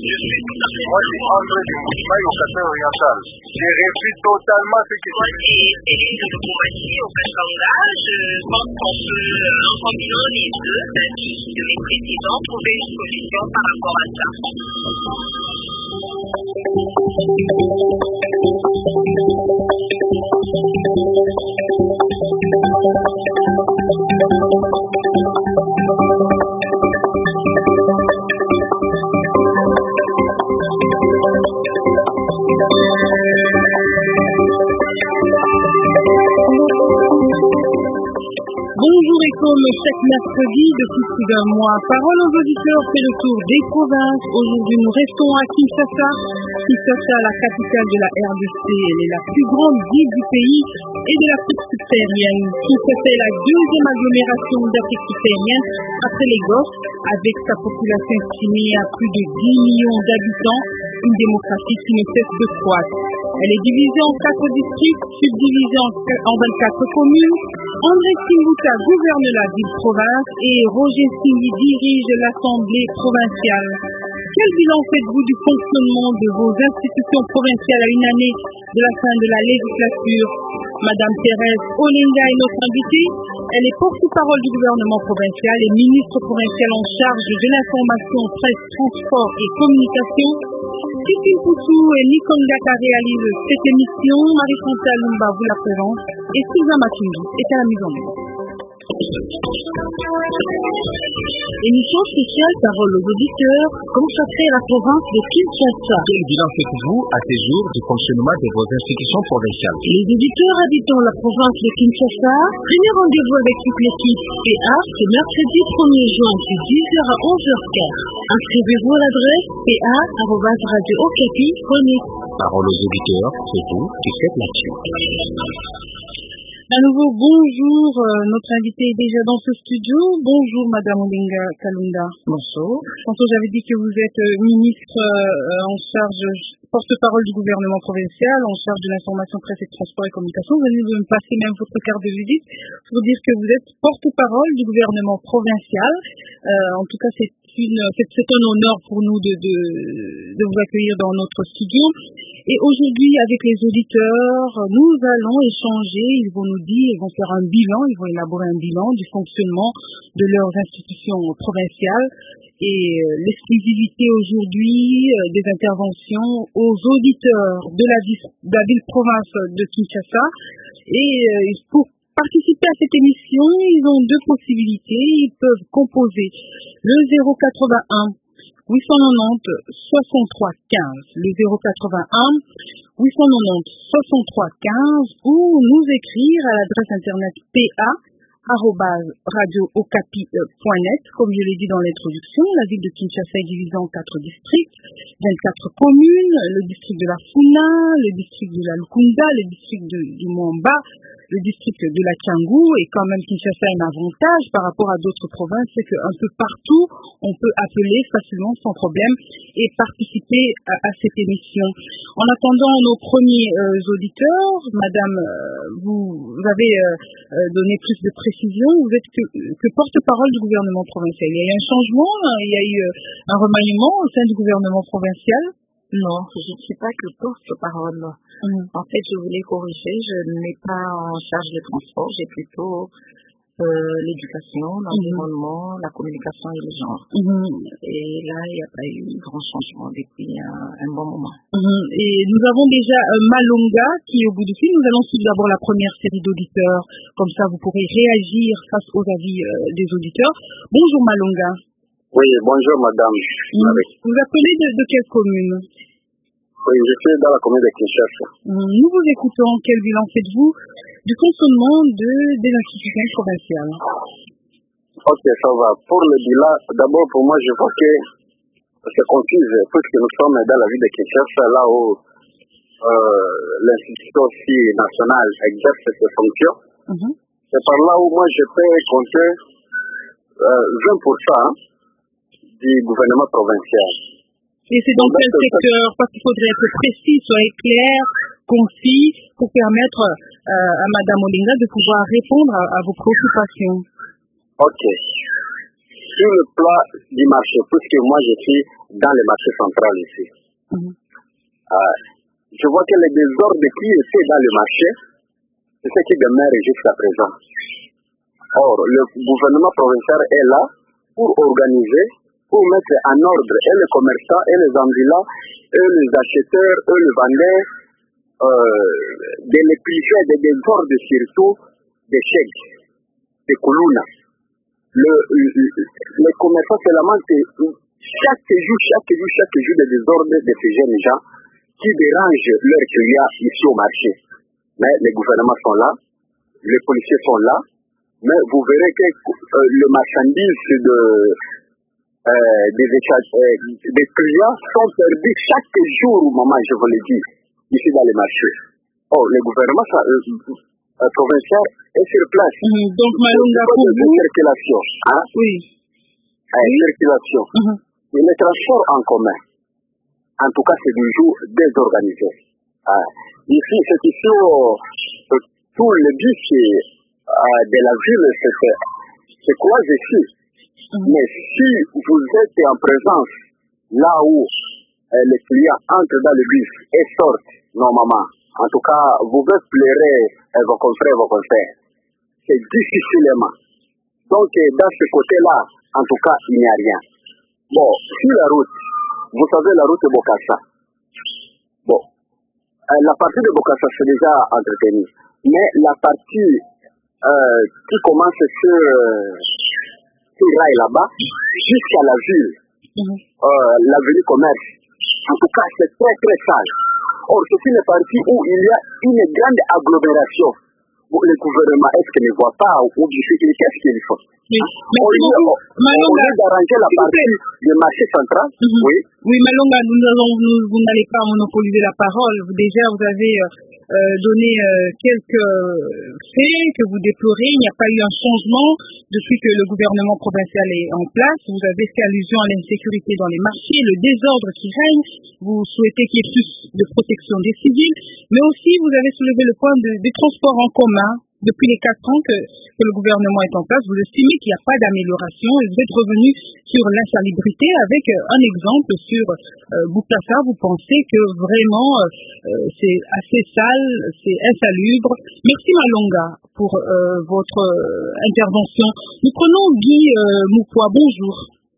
Je suis tout à fait Moi, c'est André de Moussimaï au Cassel oriental. J'ai repris totalement ce que moi, j'ai élu de diplomatie au Katanga. Je pense qu'on peut, en combinant les deux avis de mes présidents, trouver une solution par rapport à ça. Bonjour et comme chaque mercredi depuis plus d'un mois, Parole aux auditeurs fait le tour des provinces. Aujourd'hui, nous restons à Kinshasa. Kinshasa, la capitale de la RDC, elle est la plus grande ville du pays et de l'Afrique subsaharienne. Kinshasa est la deuxième agglomération d'Afrique subsaharienne après Lagos, avec sa population estimée à plus de 10 millions d'habitants, une démographie qui ne cesse de croître. Elle est divisée en 4 districts, subdivisée en 24 communes. André Kimbuta gouverne la ville-province et Roger Singhi dirige l'Assemblée provinciale. Quel bilan faites-vous du fonctionnement de vos institutions provinciales à une année de la fin de la législature? Madame Thérèse Olenga est notre invitée. Elle est porte-parole du gouvernement provincial et ministre provincial en charge de l'information, presse, transport et communication. Titi Poussou et Nicole Gata réalisent cette émission. Marie-Chantal Lumba vous la présente et Sylvain Matundu est à la mise en œuvre. Émission spéciale Parole aux auditeurs consacrée à la province de Kinshasa. Quel bilan faites-vous à ces jours du fonctionnement de vos institutions provinciales? Les auditeurs habitant la province de Kinshasa, premier rendez-vous avec toute l'équipe PA ce mercredi 1er juin de 10h à 11h15. Inscrivez-vous à l'adresse pa@radio-okapi.net. Parole aux auditeurs, c'est vous qui faites l'action. À nouveau, bonjour. Notre invité est déjà dans ce studio. Bonjour, Madame Olenga Kalunda. Bonjour. Tantôt, j'avais dit que vous êtes ministre en charge, porte-parole du gouvernement provincial, en charge de l'information, presse et transport et communication. Vous venez de me passer même votre carte de visite pour dire que vous êtes porte-parole du gouvernement provincial. En tout cas, c'est un honneur pour nous de vous accueillir dans notre studio. Et aujourd'hui, avec les auditeurs, nous allons échanger, ils vont nous dire, ils vont faire un bilan, ils vont élaborer un bilan du fonctionnement de leurs institutions provinciales et l'exclusivité aujourd'hui des interventions aux auditeurs de la ville-province de Kinshasa. Et pour participer à cette émission, ils ont deux possibilités. Ils peuvent composer le 081 890 63 15, le 081 890 63 15, ou nous écrire à l'adresse internet pa@radio-okapi.net. Comme je l'ai dit dans l'introduction, la ville de Kinshasa est divisée en 4 districts, 24 communes, le district de la Funa, le district de la Lukunda, le district du Mwamba, le district de la Kiangou. Et quand même Kinshasa a un avantage par rapport à d'autres provinces, c'est qu'un peu partout, on peut appeler facilement sans problème et participer à cette émission. En attendant nos premiers auditeurs, Madame, vous avez donné plus de précision. Vous êtes que porte-parole du gouvernement provincial. Il y a eu un changement, il y a eu un remaniement au sein du gouvernement provincial? Non, je ne suis pas que porte-parole. En fait, je voulais corriger, je n'ai pas en charge le transport, j'ai plutôt l'éducation, l'environnement, la communication et le genre. Et là, il n'y a pas eu grand changement depuis un bon moment. Et nous avons déjà Malonga qui est au bout du fil. Nous allons suivre d'abord la première série d'auditeurs. Comme ça, vous pourrez réagir face aux avis des auditeurs. Bonjour Malonga. Oui, bonjour madame. Vous appelez de quelle commune? Oui, je suis dans la commune de Kinshasa. Nous vous écoutons. Quel bilan faites-vous du fonctionnement des institutions provinciales? Ok, ça va. Pour le bilan, d'abord pour moi, je vois que c'est confuse, puisque nous sommes dans la ville de Kinshasa, là où l'institution aussi nationale exerce ses fonctions. C'est par là où moi je peux compter 20% du gouvernement provincial. Et c'est dans quel secteur? Parce qu'il faudrait être précis, soyez clair, concis, pour permettre à Madame Olenga de pouvoir répondre à vos préoccupations. Ok. sur le plan du marché, puisque moi je suis dans le marché central ici, je vois que les désordres qui étaient dans le marché, c'est ce qui demeure jusqu'à présent. Or, le gouvernement provincial est là pour organiser, pour mettre en ordre et les commerçants, et les ambulants, et les acheteurs, et les vendeurs, de les priver des désordres, surtout des chèques, des colonnes. Les commerçants se lamentent chaque jour des désordres de ces jeunes gens qui dérangent leurs clients ici au marché. Mais les gouvernements sont là, les policiers sont là, mais vous verrez que le marchandise des clients sont perdus chaque jour, maman, je vous le dis, ici dans les marchés. Oh, le gouvernement provincial est sur place. Donc, Malonga, pour vous... circulation. Hein? Oui. Circulation. Et les transports en commun, en tout cas, c'est toujours désorganisé. Ici, c'est ici tout le bus de la ville se croise ici. Mais si vous êtes en présence là où les clients entrent dans le bus et sortent normalement, en tout cas, vous pouvez pleurer vos confrères. C'est difficilement. Donc, dans ce côté-là, en tout cas, il n'y a rien. Bon, sur la route, vous savez, la route de Bokassa. Bon, la partie de Bokassa, c'est déjà entretenue. Mais la partie qui commence sur rail là-bas, jusqu'à la ville, l'avenue Commerce, en tout cas, c'est très, très sale. Or, c'est une partie où il y a une grande agglomération. Le gouvernement, est-ce qu'il ne voit pas ou qu'est-ce qu'il faut? Au lieu d'arranger la partie du marché central, Oui, Malonga, vous n'allez pas monopoliser la parole. Déjà, vous avez donné quelques faits que vous déplorez. Il n'y a pas eu un changement depuis que le gouvernement provincial est en place. Vous avez fait allusion à l'insécurité dans les marchés, le désordre qui règne. Vous souhaitez qu'il y ait plus de protection des civils, mais aussi vous avez soulevé le point des transports en commun. Depuis les 4 ans que le gouvernement est en place, vous estimez qu'il n'y a pas d'amélioration et vous êtes revenu sur l'insalubrité avec un exemple sur Bokassa. Vous pensez que vraiment c'est assez sale, c'est insalubre. Merci Malonga pour votre intervention. Nous prenons Guy Moupoua. Bonjour.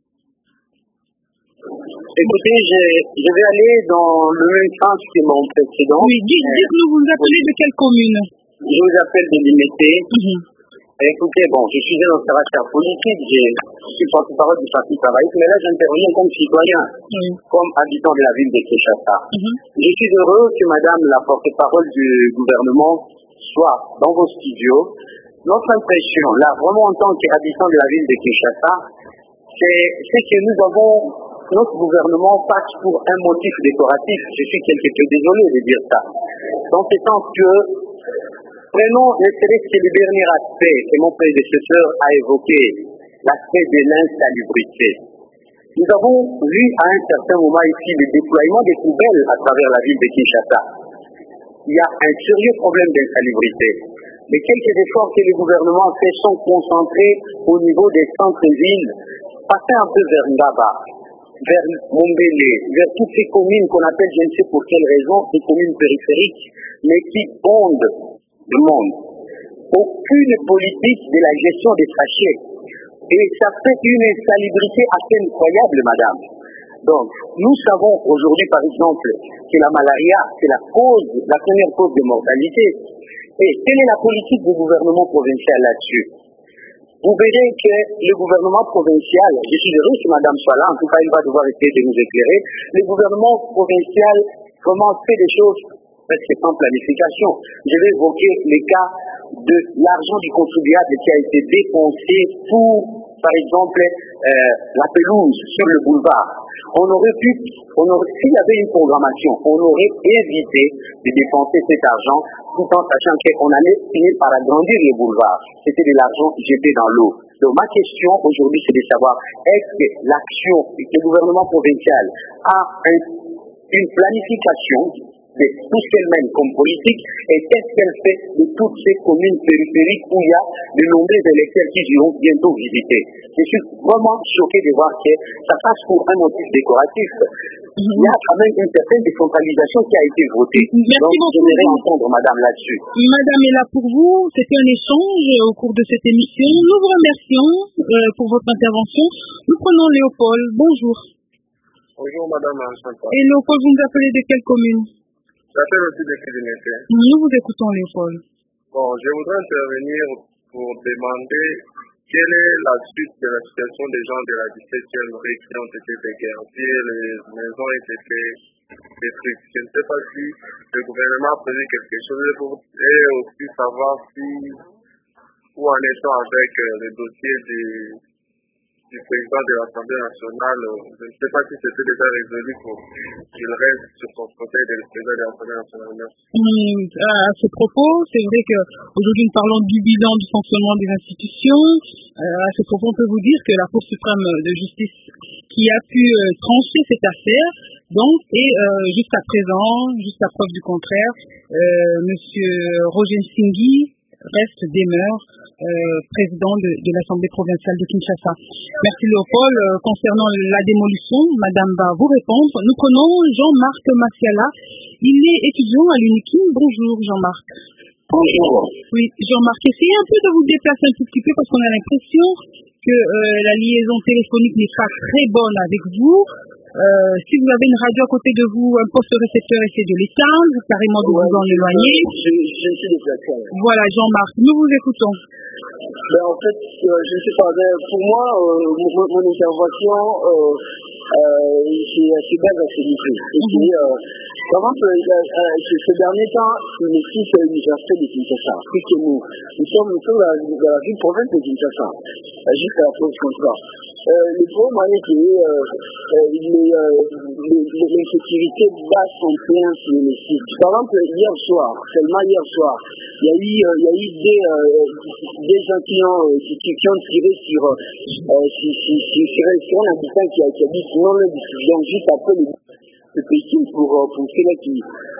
Écoutez, je vais aller dans le même sens que mon précédent. Oui, dites-nous, vous vous appelez de quelle commune? Je vous appelle de Limité. Écoutez, bon, je suis un observateur politique, je suis porte-parole du Parti travailliste, mais là j'interviens comme citoyen, comme habitant de la ville de Kinshasa. Je suis heureux que madame la porte-parole du gouvernement soit dans vos studios. Notre impression, là, vraiment en tant qu'habitant de la ville de Kinshasa, c'est que nous avons, notre gouvernement passe pour un motif décoratif. Je suis quelque peu désolé de dire ça. Dans ce sens que prenons ne serait-ce que le dernier aspect que mon prédécesseur a évoqué, l'aspect de l'insalubrité. Nous avons vu à un certain moment ici le déploiement des poubelles à travers la ville de Kinshasa. Il y a un sérieux problème d'insalubrité. Mais quelques efforts que le gouvernement fait sont concentrés au niveau des centres-villes, passer un peu vers Ndaba, vers Mombele, vers toutes ces communes qu'on appelle, je ne sais pour quelle raison, des communes périphériques, mais qui ondent le monde. Aucune politique de la gestion des sachets. Et ça fait une insalubrité assez incroyable, madame. Donc, nous savons aujourd'hui, par exemple, que la malaria, c'est la première cause de mortalité. Et quelle est la politique du gouvernement provincial là-dessus? Vous verrez que le gouvernement provincial, je suis heureux que madame soit là, en tout cas, il va devoir essayer de nous éclairer. Le gouvernement provincial commence à faire des choses presque sans planification. Je vais évoquer les cas de l'argent du contribuable qui a été dépensé pour, par exemple, la pelouse sur le boulevard. S'il y avait une programmation, on aurait évité de dépenser cet argent tout en sachant qu'on allait finir par agrandir les boulevards. C'était de l'argent jeté dans l'eau. Donc ma question aujourd'hui, c'est de savoir, est-ce que l'action du gouvernement provincial a une planification de tout ce qu'elle mène comme politique et qu'est-ce qu'elle fait de toutes ces communes périphériques où il y a de nombreux électeurs qui iront bientôt visiter. Je suis vraiment choqué de voir que ça passe pour un motif décoratif. Il y a quand même une certaine décentralisation qui a été votée. Donc, j'aimerais entendre Madame là-dessus. Madame est là pour vous. C'était un échange au cours de cette émission. Nous vous remercions pour votre intervention. Nous prenons Léopold. Bonjour. Bonjour Madame Santa. Et Léopold, vous nous appelez de quelle commune? J'appelle aussi de Kédinété. Nous vous écoutons, Léopold. Bon, je voudrais intervenir pour demander quelle est la suite de la situation des gens de la 17e rue qui ont été dégagés, les maisons ont été détruites. Je ne sais pas si le gouvernement a prévu quelque chose et aussi savoir si où en est-on avec le dossier du président de l'Assemblée nationale. Je ne sais pas si c'était déjà résolu pour qu'il reste sur son fauteuil de président de l'Assemblée nationale. À ce propos, c'est vrai qu'aujourd'hui nous parlons du bilan du fonctionnement des institutions. À ce propos, on peut vous dire que la Cour suprême de justice qui a pu trancher cette affaire, donc, et jusqu'à présent, jusqu'à preuve du contraire, Monsieur Roger Singhi demeure président de l'Assemblée provinciale de Kinshasa. Merci Léopold. Concernant la démolition, Madame va vous répondre. Nous prenons Jean-Marc Massiala. Il est étudiant à l'UNIKIN. Bonjour Jean-Marc. Bonjour. Oui, Jean-Marc, essayez un peu de vous déplacer un tout petit peu parce qu'on a l'impression que la liaison téléphonique n'est pas très bonne avec vous. Si vous avez une radio à côté de vous, un poste récepteur, essayez de l'éteindre, carrément de vous en éloigner. Je suis déplacé. Voilà, Jean-Marc, nous vous écoutons. En fait, je ne sais pas, pour moi, mon intervention, c'est assez belle à celui-ci. Par exemple, ces derniers temps, le fils de l'université de Kinshasa, nous sommes dans la ville province de Kinshasa, jusqu'à la pause contrat. Le problème est que l'insécurité bat son plein sur le site. Par exemple, seulement hier soir, il y a eu des gens qui ont tiré sur un habitant qui habite non loin d'ici. Donc, juste après le pékin pour ceux-là qui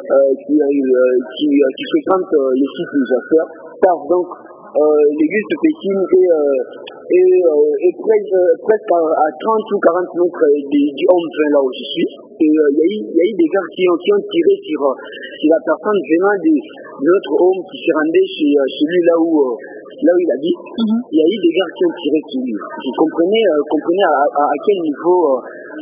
fréquentent le site des affaires, car donc, l'église de Pékin est presque à 30 ou 40 mètres du home-train là où je suis. Et il y a eu des gars qui ont tiré sur la personne venant de notre home qui se rendait chez lui là où il habite. Il y a eu des gars qui ont tiré sur lui. Vous comprenez à quel niveau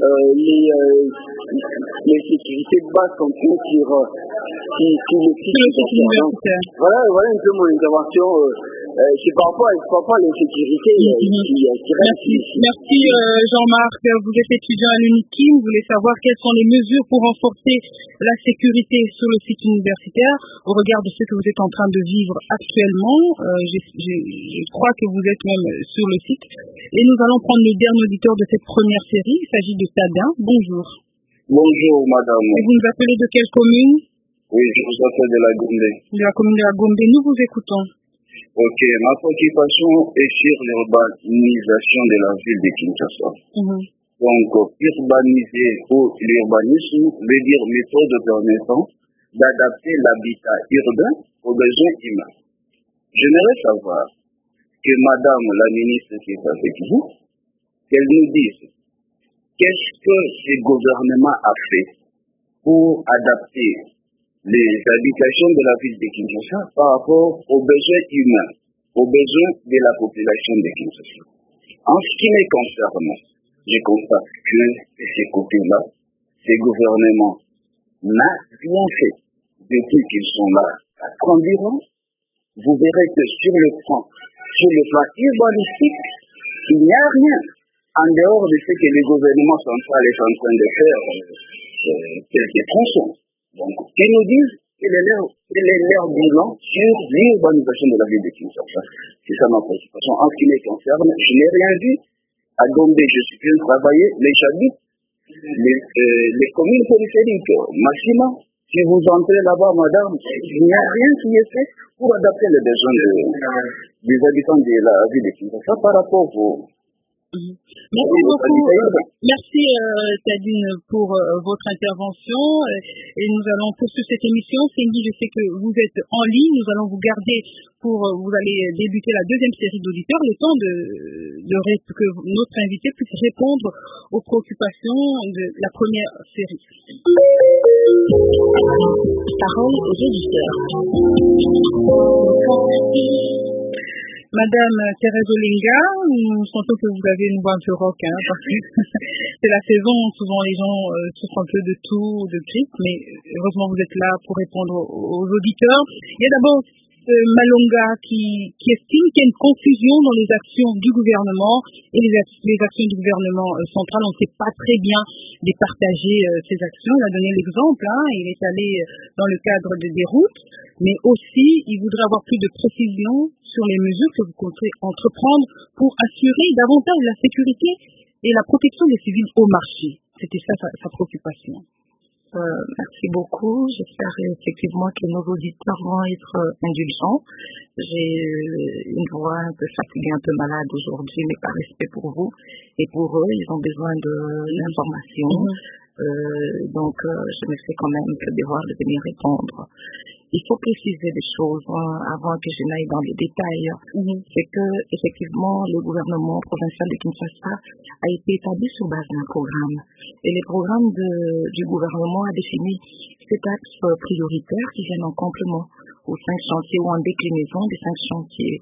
les sécurités de base sont prises sur le site. Voilà un peu mon intervention. C'est par rapport à l'insécurité qui reste. Merci Jean-Marc. Vous êtes étudiant à l'UNIKIN. Vous voulez savoir quelles sont les mesures pour renforcer la sécurité sur le site universitaire au regard de ce que vous êtes en train de vivre actuellement. Je crois que vous êtes même sur le site. Et nous allons prendre le dernier auditeur de cette première série. Il s'agit de Tadin. Bonjour. Bonjour madame. Et vous nous appelez de quelle commune? Oui, je vous appelle de la Gombe. De la commune de la Gombe. Nous vous écoutons. Ok, ma préoccupation est sur l'urbanisation de la ville de Kinshasa. Donc, urbaniser ou l'urbanisme veut dire méthode permettant d'adapter l'habitat urbain aux besoins humains. J'aimerais savoir que Madame la ministre qui est avec vous, qu'elle nous dise qu'est-ce que ce gouvernement a fait pour adapter les habitations de la ville de Kinshasa par rapport aux besoins humains, aux besoins de la population de Kinshasa. En ce qui me concerne, je constate que de ce côté-là, ce gouvernement n'a rien fait depuis qu'ils sont là. Environ, vous verrez que sur le plan urbanistique, il n'y a rien en dehors de ce que le gouvernement central est en train de faire, quelques tronçons. Donc, qu'ils nous disent quel est leur bilan sur l'urbanisation de la ville de Kinshasa. C'est ça ma préoccupation. En ce qui me concerne, je n'ai rien vu. À Gombe, je suis bien travaillé, mais j'habite les communes périphériques. Maximum, si vous entrez là-bas, madame, il n'y a rien qui est fait pour adapter les besoins des habitants de la ville de Kinshasa par rapport Merci beaucoup. Merci Tadine pour votre intervention et nous allons poursuivre cette émission. Cindy, je sais que vous êtes en ligne, nous allons vous garder vous allez débuter la deuxième série d'auditeurs, le temps que notre invité puisse répondre aux préoccupations de la première série. Parole aux auditeurs. Madame Thérèse Olinga, nous sentons que vous avez une voix un peu rock, parce que c'est la saison, souvent les gens souffrent un peu de tout, de grippe, mais heureusement vous êtes là pour répondre aux auditeurs. Il y a d'abord Malonga qui estime qu'il y a une confusion dans les actions du gouvernement et les actions du gouvernement central. On ne sait pas très bien départager ces actions. Il a donné l'exemple, il est allé dans le cadre des routes, mais aussi il voudrait avoir plus de précision sur les mesures que vous comptez entreprendre pour assurer davantage la sécurité et la protection des civils au marché. C'était ça sa préoccupation. Merci beaucoup. J'espère effectivement que nos auditeurs vont être indulgents. J'ai une voix un peu fatiguée, un peu malade aujourd'hui, mais par respect pour vous et pour eux, ils ont besoin d'informations. Donc, je me fais quand même le devoir de venir répondre. Il faut préciser des choses avant que je n'aille dans les détails. C'est que, effectivement, le gouvernement provincial de Kinshasa a été établi sur base d'un programme. Et les programmes du gouvernement a défini 7 axes prioritaires qui viennent en complément aux 5 chantiers ou en déclinaison des 5 chantiers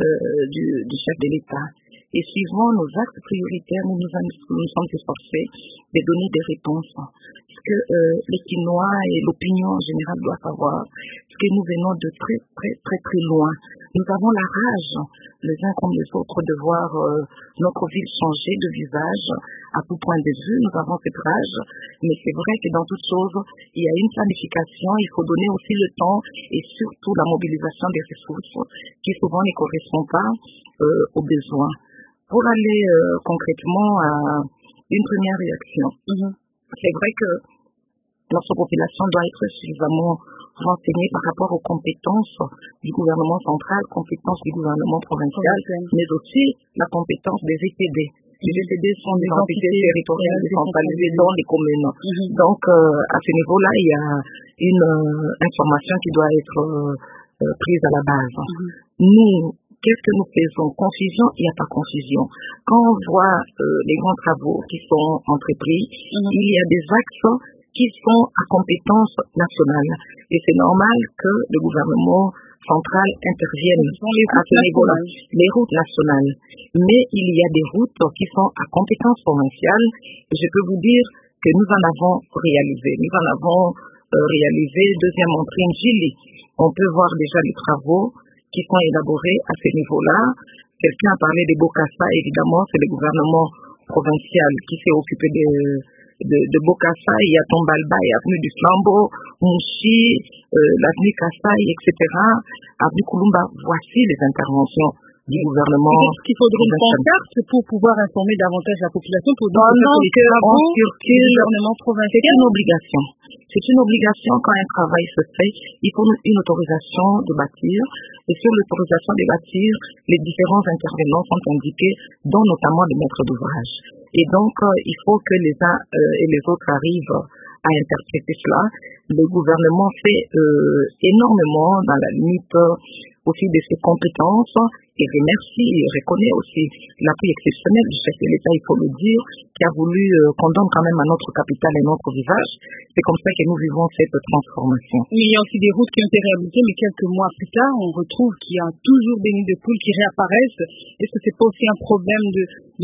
du chef de l'État. Et suivant nos axes prioritaires, nous sommes efforcés de donner des réponses. Ce que les Quinois et l'opinion en général doivent savoir, c'est que nous venons de très, très, très, très loin. Nous avons la rage, les uns comme les autres, de voir notre ville changer de visage à tout point de vue. Nous avons cette rage, mais c'est vrai que dans toute chose, il y a une planification. Il faut donner aussi le temps et surtout la mobilisation des ressources qui souvent ne correspondent pas aux besoins. Pour aller concrètement à une première réaction, c'est vrai que notre population doit être suffisamment renseignée par rapport aux compétences du gouvernement central, compétences du gouvernement provincial, mais aussi la compétence des ETD. Les ETD sont des entités territoriales décentralisées dans les communes. Donc, à ce niveau-là, il y a une information qui doit être prise à la base. Nous, qu'est-ce que nous faisons? Confusion, il n'y a pas confusion. Quand on voit les grands travaux qui sont entrepris, il y a des axes qui sont à compétence nationale. Et c'est normal que le gouvernement central intervienne à ce niveau-là, les routes nationales. Mais il y a des routes qui sont à compétence provinciale. Et je peux vous dire que nous en avons réalisé. Nous en avons réalisé deuxième entrée en Gili. On peut voir déjà les travaux qui sont élaborés à ce niveau-là. Quelqu'un a parlé des Bokassa, évidemment, c'est le gouvernement provincial qui s'est occupé de Bokassa. Il y a Tombalba, il y a avenue du Flambeau, Mouchi, l'avenue Kassai, etc. Avenue Kulumba, voici les interventions du gouvernement. Est-ce qu'il faudrait une pancarte pour pouvoir informer davantage la population pour dire que les travaux du gouvernement provincial? C'est une obligation. C'est une obligation quand un travail se fait, il faut une autorisation de bâtir. Et sur l'autorisation de bâtir, les différents intervenants sont indiqués, dont notamment les maîtres d'ouvrage. Et donc, il faut que les uns et les autres arrivent à interpréter cela. Le gouvernement fait énormément dans la limite aussi de ses compétences et remercie et reconnaît aussi l'appui exceptionnel du chef de l'État, il faut le dire, qui a voulu qu'on donne quand même à notre capitale et notre visage. C'est comme ça que nous vivons cette transformation. Mais il y a aussi des routes qui ont été réhabilitées, mais quelques mois plus tard, on retrouve qu'il y a toujours des nids de poules qui réapparaissent. Est-ce que c'est pas aussi un problème de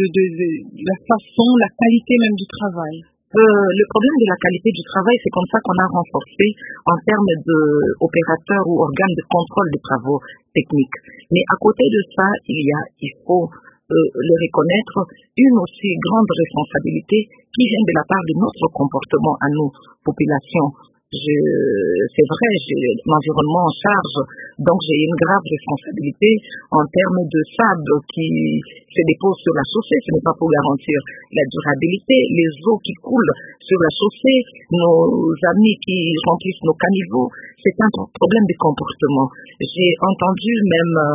la façon, la qualité même du travail? Le problème de la qualité du travail, c'est comme ça qu'on a renforcé en termes d'opérateurs ou organes de contrôle des travaux techniques. Mais à côté de ça, il faut le reconnaître, une aussi grande responsabilité qui vient de la part de notre comportement à nous, population. C'est vrai, j'ai l'environnement en charge, donc j'ai une grave responsabilité en termes de sable qui se dépose sur la chaussée. Ce n'est pas pour garantir la durabilité, les eaux qui coulent sur la chaussée, nos amis qui remplissent nos caniveaux, c'est un problème de comportement. J'ai entendu même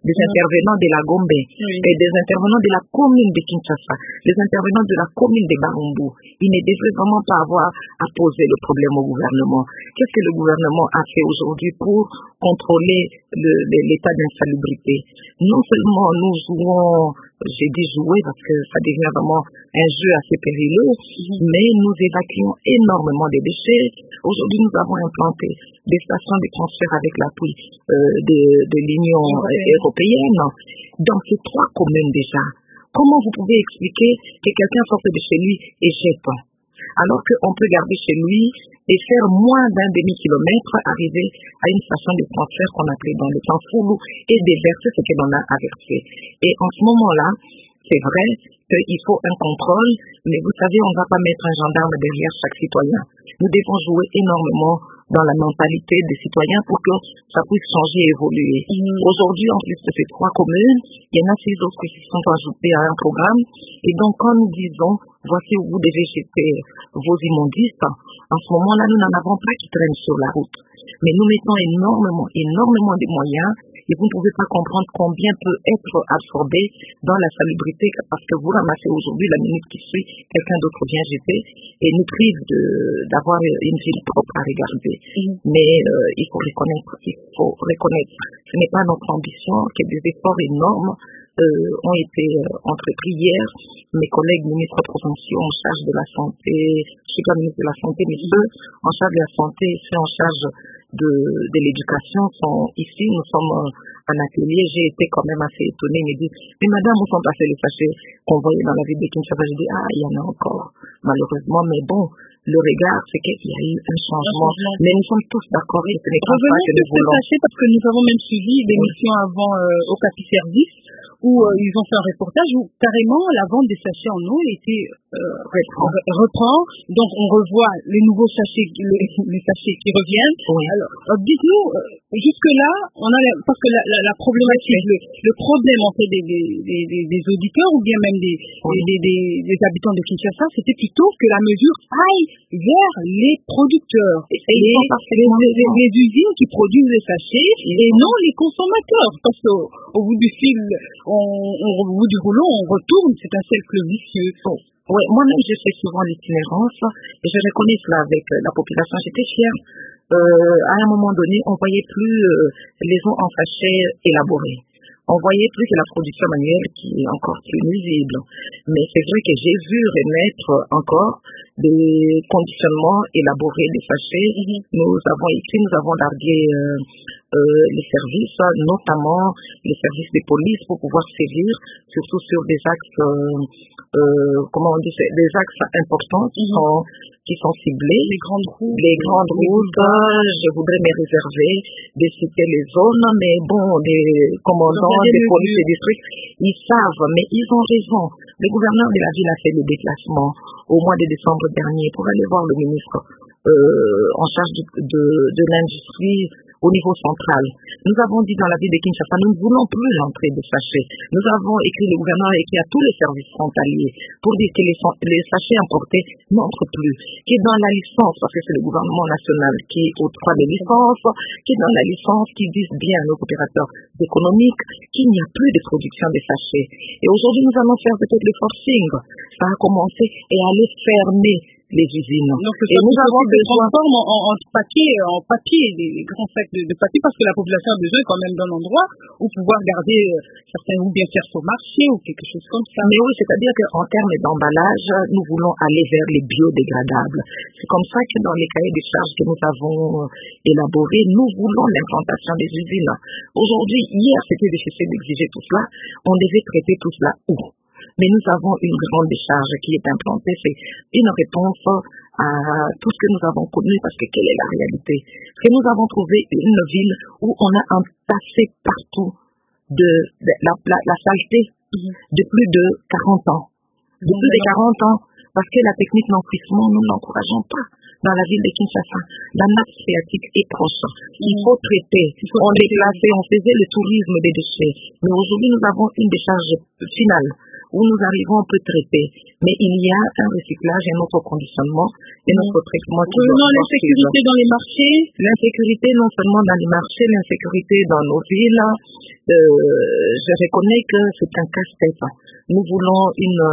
des intervenants de la Gombe, et des intervenants de la commune de Kinshasa, des intervenants de la commune de Barumbu. Ils ne devraient vraiment pas avoir à poser le problème au gouvernement. Qu'est-ce que le gouvernement a fait aujourd'hui pour contrôler l'état d'insalubrité? Non seulement nous jouons, j'ai dit jouer parce que ça devient vraiment un jeu assez périlleux, mais nous évacuons énormément de déchets. Aujourd'hui, nous avons implanté des stations de transfert avec l'appui de l'Union européenne dans ces 3 communes déjà. Comment vous pouvez expliquer que quelqu'un sorte de chez lui et jette, alors qu'on peut garder chez lui et faire moins d'un demi-kilomètre, arriver à une station de transfert qu'on appelait dans le temps Foulou et déverser ce que l'on a à verser. Et en ce moment-là, c'est vrai qu'il faut un contrôle, mais vous savez, on ne va pas mettre un gendarme derrière chaque citoyen. Nous devons jouer énormément dans la mentalité des citoyens pour que ça puisse changer et évoluer. Aujourd'hui, en plus de ces 3 communes, il y en a 6 autres qui sont ajoutés à un programme. Et donc, quand nous disons, voici où vous devez jeter vos immondices, en ce moment-là, nous n'en avons pas qui traînent sur la route. Mais nous mettons énormément de moyens et vous ne pouvez pas comprendre combien peut être absorbé dans la salubrité parce que vous ramassez aujourd'hui, la minute qui suit, quelqu'un d'autre vient jeter et nous prive d'avoir une ville propre à regarder. Mais il faut reconnaître, ce n'est pas notre ambition, que des efforts énormes ont été entrepris hier. Mes collègues ministres provinciaux en charge de la santé, je ne suis pas ministre de la santé, mais ceux en charge de la santé, ceux en charge de l'éducation sont ici. Nous sommes en atelier. J'ai été quand même assez étonnée. Il me dit, mais madame, où sont passés les sachets qu'on voyait dans la ville de Kinshasa? Je dis, il y en a encore, malheureusement, mais bon, le regard, c'est qu'il y a eu un changement. Mais nous sommes tous d'accord et ce n'est pas ça que nous voulons. Parce que nous avons même suivi des missions avant au Capi Service où ils ont fait un reportage où carrément la vente des sachets en eau était reprend. Donc on revoit les nouveaux sachets, les sachets qui reviennent. Alors dites-nous, jusque-là, parce que la problématique, le problème en fait des auditeurs ou bien même des habitants de Kinshasa, c'était plutôt que la mesure aille vers les producteurs, les usines qui produisent les sachets et non les consommateurs. Parce qu'au bout du fil, au bout du rouleau, on retourne, c'est un cercle vicieux. Oui, moi-même, je fais souvent l'itinérance et je reconnais cela avec la population. J'étais fière. À un moment donné, on voyait plus les eaux en sachet élaborés. On voyait plus que la production manuelle qui est encore plus nuisible. Mais c'est vrai que j'ai vu remettre encore des conditionnements élaborés des sachets. Nous avons largué les services, notamment les services de police pour pouvoir sévir, surtout sur des axes, des axes importants qui sont ciblés. Les grandes routes, je voudrais me réserver de citer les zones, mais bon, les commandants des polices et districts, ils savent, mais ils ont raison. Le gouverneur de la ville a fait le déplacement au mois de décembre dernier pour aller voir le ministre en charge de l'industrie au niveau central. Nous avons dit dans la ville de Kinshasa, nous ne voulons plus l'entrée de sachets. Nous avons écrit le gouverneur et écrit à tous les services frontaliers pour dire que les sachets importés n'entrent plus. Qui est dans la licence, parce que c'est le gouvernement national qui octroie les licences, qui est dans la licence, qui disent bien à nos opérateurs économiques qu'il n'y a plus de production de sachets. Et aujourd'hui, nous allons faire peut-être le forcing. Ça a commencé et aller fermer les usines. Donc, nous avons des transformes en papier, des grands sacs de papier, parce que la population a besoin quand même d'un endroit où pouvoir garder certains, ou bien faire son marché ou quelque chose comme ça. Mais oui, c'est-à-dire qu'en termes d'emballage, nous voulons aller vers les biodégradables. C'est comme ça que dans les cahiers de charges que nous avons élaborés, nous voulons l'implantation des usines. Aujourd'hui, hier, c'était difficile d'exiger tout cela. On devait traiter tout cela où? Mais nous avons une grande décharge qui est implantée. C'est une réponse à tout ce que nous avons connu, parce que quelle est la réalité? C'est que nous avons trouvé une ville où on a entassé partout de la saleté de plus de 40 ans. De plus de 40 ans, parce que la technique d'enfouissement, nous ne l'encourageons pas. Dans la ville de Kinshasa, la nappe phréatique est proche. Il faut traiter. On déplaçait, on faisait le tourisme des déchets. Mais aujourd'hui, nous avons une décharge finale où nous arrivons, on peut traiter. Mais il y a un recyclage, un autre conditionnement et notre traitement. Non, l'insécurité dans les marchés. L'insécurité non seulement dans les marchés, l'insécurité dans nos villes. Je reconnais que c'est un casse-tête. Nous voulons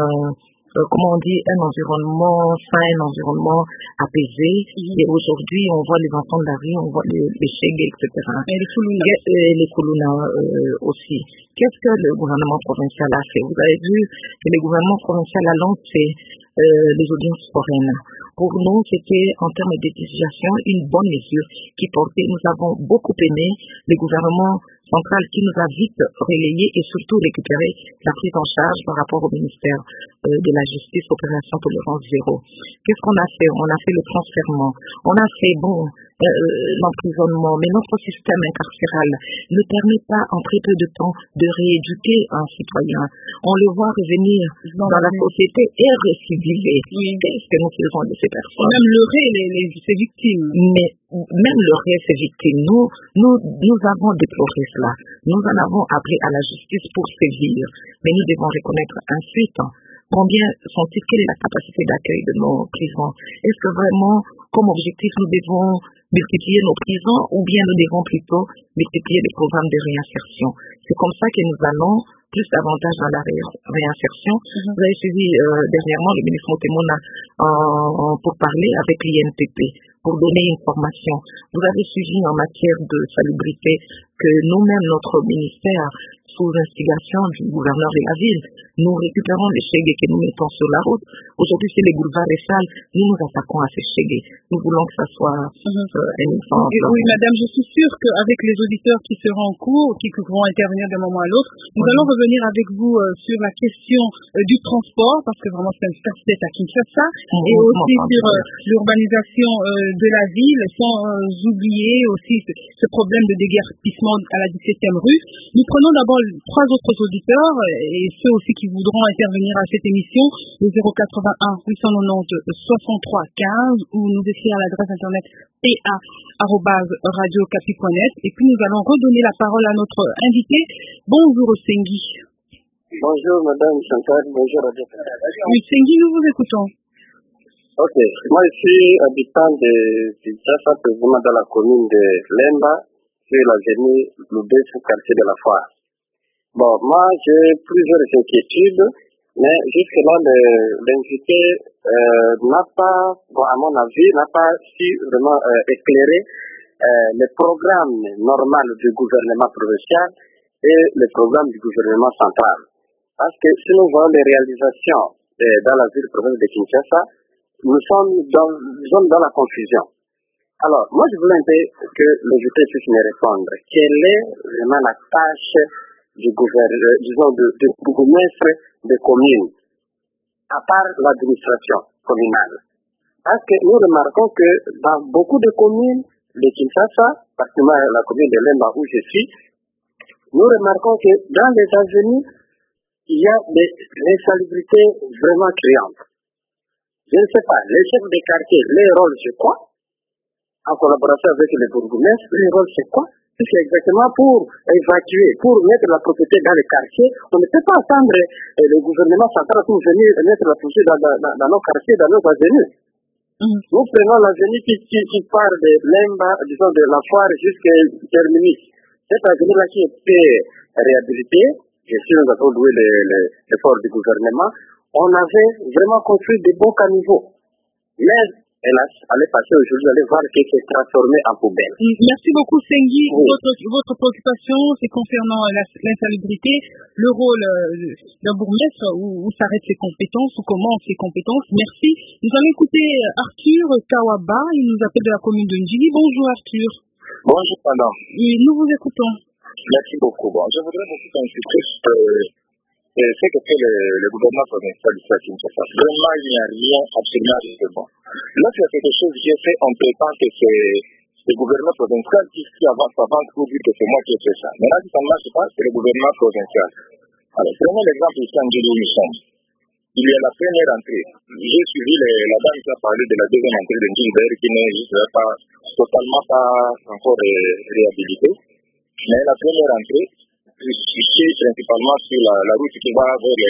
comment on dit, un environnement sain, un environnement apaisé. Et aujourd'hui, on voit les enfants de la rue, on voit les chégués, etc. Et les Koulouna aussi. Qu'est-ce que le gouvernement provincial a fait? Vous avez vu que le gouvernement provincial a lancé les audiences foraines. Pour nous, c'était en termes d'éducation une bonne mesure qui portait. Nous avons beaucoup aimé le gouvernement central qui nous a vite relayé et surtout récupéré la prise en charge par rapport au ministère de la Justice, opération tolérance zéro. Qu'est-ce qu'on a fait? On a fait le transfèrement. On a fait, l'emprisonnement. Mais notre système incarcéral ne permet pas en très peu de temps de rééduquer un citoyen. On le voit revenir dans la société et récidiver. Qu'est-ce que nous faisons de ces personnes? Même leurrer ces victimes. Mais même leurrer ces victimes. Nous avons déploré cela. Nous en avons appelé à la justice pour sévir. Mais nous devons reconnaître ensuite combien sont-ils, quelle est la capacité d'accueil de nos prisons? Est-ce que vraiment, comme objectif, nous devons multiplier nos prisons ou bien nous devons plutôt multiplier les programmes de réinsertion? C'est comme ça que nous allons plus davantage dans la réinsertion. Vous avez suivi dernièrement le ministre Motemona pour parler avec l'INPP, pour donner une formation. Vous avez suivi en matière de salubrité que nous-mêmes, notre ministère, sous instigation du gouverneur de la ville, nous récupérons les chégués que nous mettons sur la route. Aujourd'hui, c'est les boulevards et salles. Nous nous attaquons à ces chégués. Nous voulons que ça soit un exemple. Oui, madame, je suis sûre qu'avec les auditeurs qui seront en cours, qui vont intervenir d'un moment à l'autre, nous allons revenir avec vous sur la question du transport, parce que vraiment c'est un casse-tête à Kinshasa, et aussi sur l'urbanisation de la ville, sans oublier aussi ce problème de déguerpissement à la 17e rue. Nous prenons d'abord 3 autres auditeurs et ceux aussi qui voudront intervenir à cette émission, le 081 890 63 15 ou nous écrire à l'adresse internet pa@radiocapi.net. Et puis nous allons redonner la parole à notre invité. Bonjour Sengi. Bonjour Madame Chantal, bonjour Radio Capi. Oui, Sengi, nous vous écoutons. Ok, moi je suis habitant de Kinshasa, précisément dans la commune de Lemba, sur l'avenue Loubès, quartier de la Foire. Bon, moi j'ai plusieurs inquiétudes, mais jusque-là l'invité n'a pas, à mon avis, n'a pas su vraiment éclairer le programme normal du gouvernement provincial et le programme du gouvernement central. Parce que si nous voyons les réalisations dans la ville province de Kinshasa, nous sommes dans la confusion. Alors, moi je voulais un peu que l'invité puisse me répondre. Quelle est vraiment la tâche du gouverneur, disons, du bourgmestre de commune, à part l'administration communale? Parce que nous remarquons que dans beaucoup de communes de Kinshasa, particulièrement la commune de Lemba où je suis, nous remarquons que dans les avenues, il y a des insalubrités vraiment criantes. Je ne sais pas, les chefs de quartier, leur rôle c'est quoi? En collaboration avec les bourgmestres, leur rôle c'est quoi? C'est exactement pour évacuer, pour mettre la propriété dans les quartiers. On ne peut pas attendre le gouvernement central pour venir mettre la propriété dans nos quartiers, dans nos avenues. Nous prenons l'avenue qui part de Lemba, disons de la Foire jusqu'à Terminus. Cette avenue-là qui était réhabilitée, bien sûr nous avons loué l'effort du gouvernement, on avait vraiment construit des bons caniveaux. Mais hélas, allez passer aujourd'hui, allez voir que c'est transformé en poubelle. Merci beaucoup Sengi. Oui. Votre préoccupation, c'est concernant l'insalubrité, le rôle d'un bourgmestre, où s'arrêtent ses compétences, ou comment ses compétences. Merci. Nous allons écouter Arthur Kawaba, il nous appelle de la commune de Ndjili. Bonjour Arthur. Bonjour madame. Oui, nous vous écoutons. Merci beaucoup. Bon, je voudrais beaucoup insister sur ce que fait le gouvernement provincial ici à Kinshasa. Vraiment, il n'y a rien absolument de bon. Là, c'est quelque chose que j'ai fait, on prétend que c'est le gouvernement provincial qui avance pour dire que c'est moi qui ai fait ça. Mais là, si ça ne marche pas, c'est le gouvernement provincial. Alors, prenons l'exemple ici en Ndjili où nous sommes. Il y a la première entrée. J'ai suivi la dame qui a parlé de la deuxième entrée de Ndjili, d'ailleurs, qui n'est totalement pas encore réhabilitée. Mais la première entrée, ici principalement sur la route qui va vers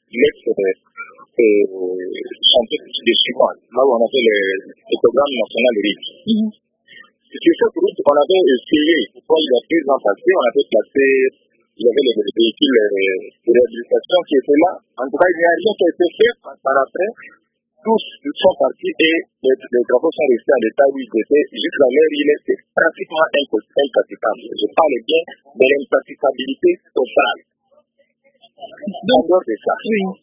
l'ex-chantier de Suman, là où on a fait le programme national de RIC. Sur cette route, on avait essayé, quand il y a 2 ans passés, on avait placé, il y avait les véhicules de réhabilitation qui étaient là. En tout cas, il n'y a rien qui a été fait par après. Tous sont partis et les travaux sont restés en l'état où ils étaient. Jusqu'à l'heure, il est pratiquement impraticable. Je parle bien de l'impraticabilité totale. En dehors de ça,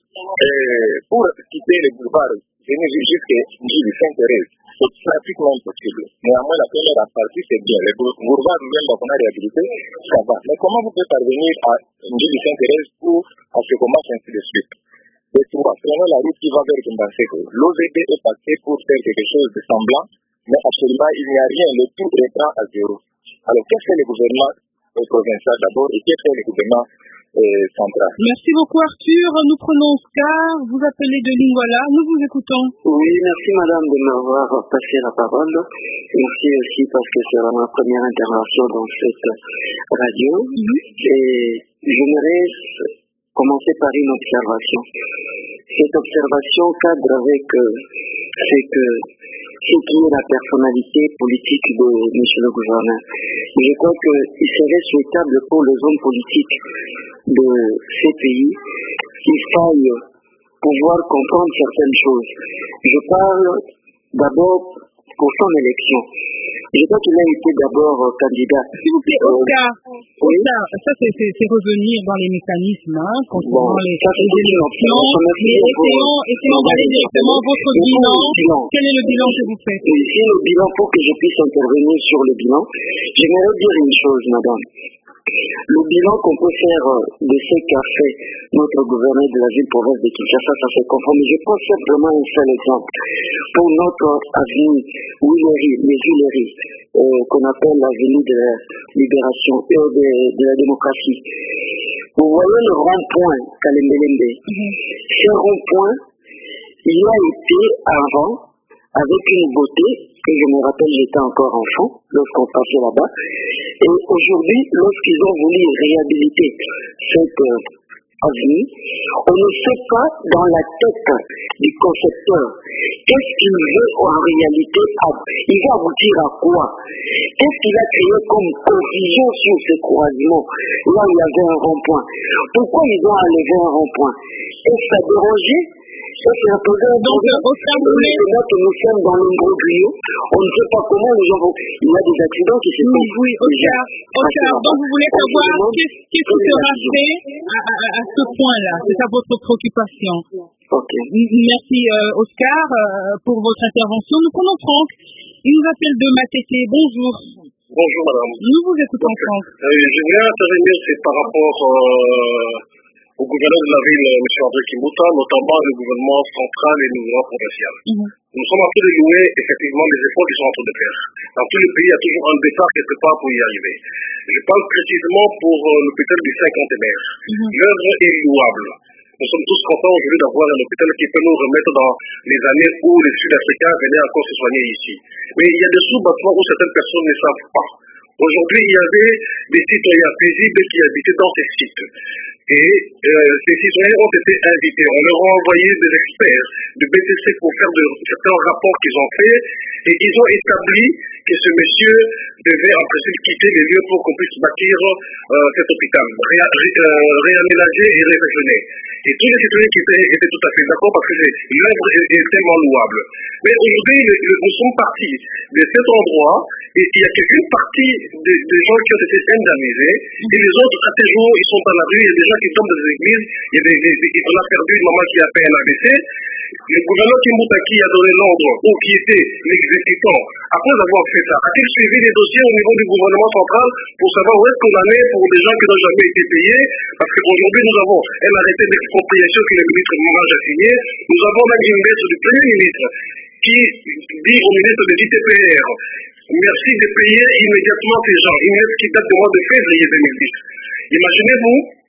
pour quitter le boulevard, venir jusqu'à Sainte-Thérèse, c'est pratiquement impossible. Néanmoins, la première partie, c'est bien. Le boulevard même qu'on a réhabilité, ça va. Mais comment vous pouvez parvenir à Sainte-Thérèse ou à ce commence ainsi de suite? Et trois, prenons la route qui va vers Kimbanseko. L'OVD est passé pour faire quelque chose de semblant, mais absolument, il n'y a rien. Le tout reprend à zéro. Alors, qu'est-ce que le gouvernement provincial d'abord et qu'est-ce que le gouvernement central? Merci beaucoup, Arthur. Nous prenons Oscar. Vous appelez de Lingwala. Nous vous écoutons. Oui, merci madame de m'avoir passé la parole. Merci aussi parce que c'est ma première intervention dans cette radio. Et j'aimerais commencer par une observation. Cette observation cadre avec ce qui est la personnalité politique de M. le gouverneur. Je crois qu'il serait souhaitable pour les hommes politiques de ces pays qu'il faille pouvoir comprendre certaines choses. Je parle d'abord pour son élection. Je crois qu'il a été d'abord candidat. S'il vous plaît, Oscar, oui? Ça c'est revenir dans les mécanismes, concernant les élections. Essayons d'aller directement votre bilan. Quel est le bilan que vous faites? Ici, le bilan, pour que je puisse intervenir sur le bilan, j'aimerais dire une chose, madame. Le bilan qu'on peut faire de ce qu'a fait notre gouverneur de la ville-province de Kinshasa, ça se conforme. Je prends simplement un seul exemple. Pour notre avenue les Huileries, qu'on appelle l'avenue de la libération et de la démocratie. Vous voyez le rond-point Kalembelembe. Ce rond-point, il a été avant avec une beauté, que je me rappelle, j'étais encore enfant lorsqu'on passait là-bas. Et aujourd'hui, lorsqu'ils ont voulu réhabiliter cette avenue, on ne sait pas dans la tête du concepteur qu'est-ce qu'il veut en réalité. Il va aboutir à quoi? Qu'est-ce qu'il a créé comme confusion sur ce croisement là où il y avait un rond-point? Pourquoi ils ont enlevé un rond-point? Est-ce que ça dérangeait? Donc, nous sommes dans l'imbroglio. On ne sait pas comment les gens vont. Il y a des accidents qui se passent. Oui, Oscar, donc vous voulez savoir qu'est-ce qui sera fait à ce point-là? C'est ça votre préoccupation. Merci, Oscar, pour votre intervention. Nous prenons Franck. Il nous appelle de Matete. Bonjour. Bonjour, madame. Nous vous écoutons, Franck. Je voulais intervenir, c'est par rapport au gouverneur de la ville, M. André Kimbuta, notamment le gouvernement central et le gouvernement provincial. Nous sommes en train de louer effectivement les efforts qu'ils sont en train de faire. Dans tout le pays, il y a toujours un départ quelque part pour y arriver. Je parle précisément pour l'hôpital du cinquantenaire. L'œuvre est louable. Nous sommes tous contents aujourd'hui d'avoir un hôpital qui peut nous remettre dans les années où les Sud-Africains venaient encore se soigner ici. Mais il y a des sous-bâtiments où certaines personnes ne savent pas. Aujourd'hui, il y avait des citoyens paisibles qui habitaient dans ces sites. Et ces citoyens ont été invités. On leur a envoyé des experts de BTC pour faire certains rapports qu'ils ont faits. Et ils ont établi que ce monsieur devait en principe quitter les lieux pour qu'on puisse bâtir cet hôpital, réaménager et réfectionner. Et tous les citoyens qui étaient tout à fait d'accord parce que l'œuvre est tellement louable. Mais aujourd'hui, nous sommes partis de cet endroit et il y a quelques parties des gens qui ont été indemnisés et les autres, à ces jours, ils sont dans la rue, il y a des gens qui tombent dans les églises, on a perdu une maman qui a fait un AVC. Le gouverneur Kimbuta qui a donné l'ordre ou qui était l'exécutant, après avoir fait ça, a-t-il suivi les dossiers au niveau du gouvernement central pour savoir où est-ce qu'on en est pour des gens qui n'ont jamais été payés? Parce qu'aujourd'hui, nous avons un arrêté d'expropriation que le ministre Moumage a signé. Nous avons même une lettre du Premier ministre qui dit au ministre de l'ITPR merci de payer immédiatement ces gens. Une lettre qui date du mois de février 2010. Imaginez-vous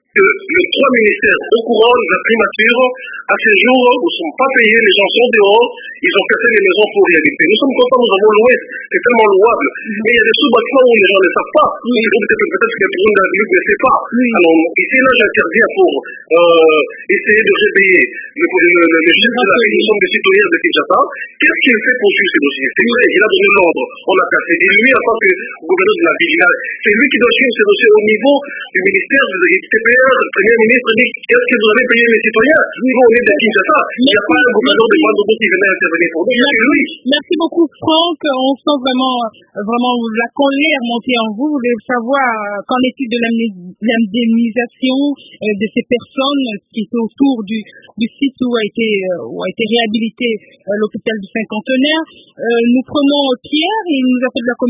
que les trois ministères au courant de la primature, à ce jour, ne sont pas payés, les gens sont dehors, ils ont cassé les maisons pour réhabiliter. Nous sommes contents, nous avons loué, c'est tellement louable. Mais il y a des sous-bâtiments où les gens ne savent pas. Peut-être que pour une de la République ne sait pas. Alors, ici, là, j'interviens pour essayer de réveiller le chef de la réunion des citoyens de Kinshasa. Qu'est-ce qu'il fait pour juger ces dossiers? C'est vrai, il a donné l'ordre, on l'a cassé. Et lui, en tant que gouverneur de la ville, c'est lui qui doit suivre ces dossiers au niveau du ministère du TPR. Le Premier ministre dit qu'est-ce que vous avez payé les citoyens? Nous, on est de Kinshasa. Il n'y a pas un gouverneur de Bandundu qui venait intervenir pour nous. Merci beaucoup, Franck. On sent vraiment la colère monter en vous. Vous voulez savoir qu'en est-il de l'indemnisation de ces personnes qui étaient autour du site où a été réhabilité l'hôpital du Cinquantenaire. Nous prenons Pierre, il nous appelle de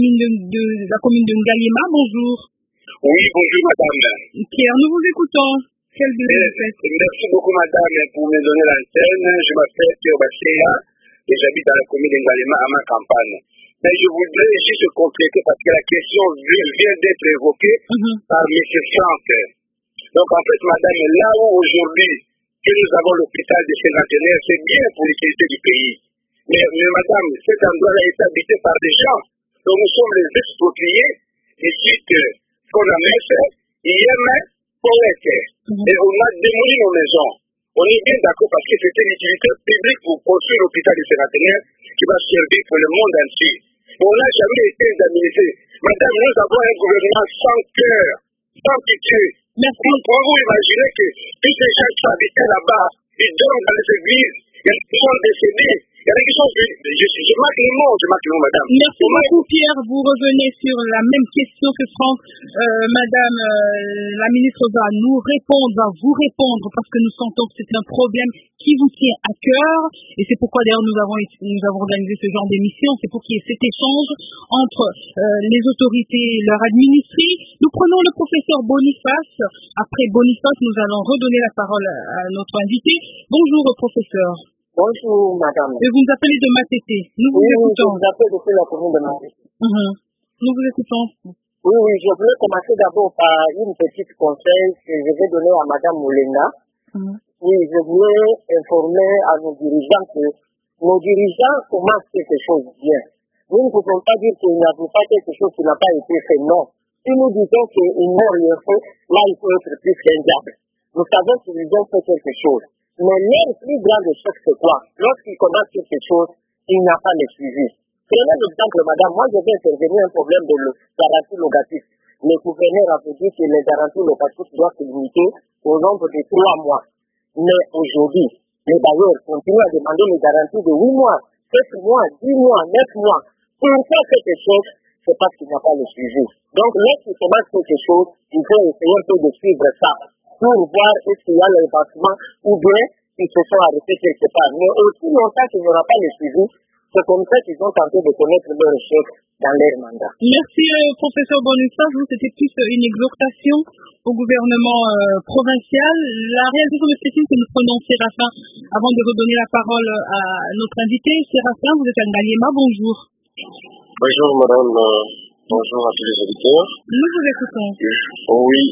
la commune de Ngaliema. Bonjour. Oui, bonjour madame. Pierre, nous vous écoutons. Quel bilan vous faites? Merci beaucoup madame pour me donner l'antenne. Je m'appelle Pierre Basséa et j'habite dans la commune de Ngaliema à ma campagne. Mais je voudrais juste compléter parce que la question vient d'être évoquée par M. Franck. Donc en fait madame, là où aujourd'hui que nous avons l'hôpital de Cinquantenaire, c'est bien pour l'utilité du pays. Mais madame, cet endroit-là est habité par des gens. Donc nous sommes les expropriés et suite qu'on a mis fait, il y a même poète. Et on a démoli nos maisons. On est bien d'accord parce que c'était l'utilité publique pour construire l'hôpital de Cinquantenaire qui va servir pour le monde entier. On n'a jamais été indemnisé. Madame, nous avons un gouvernement sans cœur, sans pitié. Pouvez-vous imaginer que tous ces gens qui habitaient là-bas, ils dorment dans les églises, il y a des qui sont décédés, il y a des qui sont venus. Je marque le mot, madame. Merci beaucoup, Pierre. Vous revenez sur la même question que Franck. Madame, la ministre va vous répondre, parce que nous sentons que c'est un problème qui vous tient à cœur. Et c'est pourquoi, d'ailleurs, nous avons organisé ce genre d'émission. C'est pour qu'il y ait cet échange entre les autorités et leurs administrés. Nous prenons le professeur Boniface. Après Boniface, nous allons redonner la parole à notre invité. Bonjour, professeur. Bonjour, madame. Et vous nous appelez de Matete. Nous vous écoutons. Je vous appelle depuis la commune de Matete. Nous vous écoutons. Oui, je voulais commencer d'abord par une petite conseil que je vais donner à madame Moulenga. Oui, je voulais informer à nos dirigeants que nos dirigeants commencent quelque chose bien. Nous ne pouvons pas dire qu'il n'y a pas quelque chose qui n'a pas été fait, non. Si nous disons qu'ils n'ont rien fait, là il faut être plus qu'un diable. Nous savons qu'ils ont fait quelque chose. Mais leur plus grand échec, c'est quoi? Lorsqu'ils commencent quelque chose, il n'y a pas de suivi. Prenez l'exemple, madame, moi je vais intervenir un problème de garantie locative. Le gouverneur a dit que les garanties locatives doivent se limiter au nombre de 3 mois. Mais aujourd'hui, les bailleurs continuent à demander les garanties de 8 mois, 7 mois, 10 mois, 9 mois. Pourquoi quelque chose? C'est parce qu'il n'y a pas de suivi. Donc, lorsqu'ils commencent quelque chose, il faut essayer un peu de suivre ça pour voir est-ce qu'il y a les bâtiments ou bien ils se sont arrêtés quelque part. Mais aussi longtemps qu'il n'y aura pas de suivi, c'est comme ça qu'ils ont tenté de connaître leur échec dans leur mandat. Merci, professeur Boniface. Vous, c'était plus une exhortation au gouvernement provincial. La réalisation de Stéphane que nous prenons, Séraphin, avant de redonner la parole à notre invité. Séraphin, vous êtes à Ngaliema. Bonjour. Bonjour, madame. Bonjour à tous les auditeurs. Nous vous écoutons. Oui,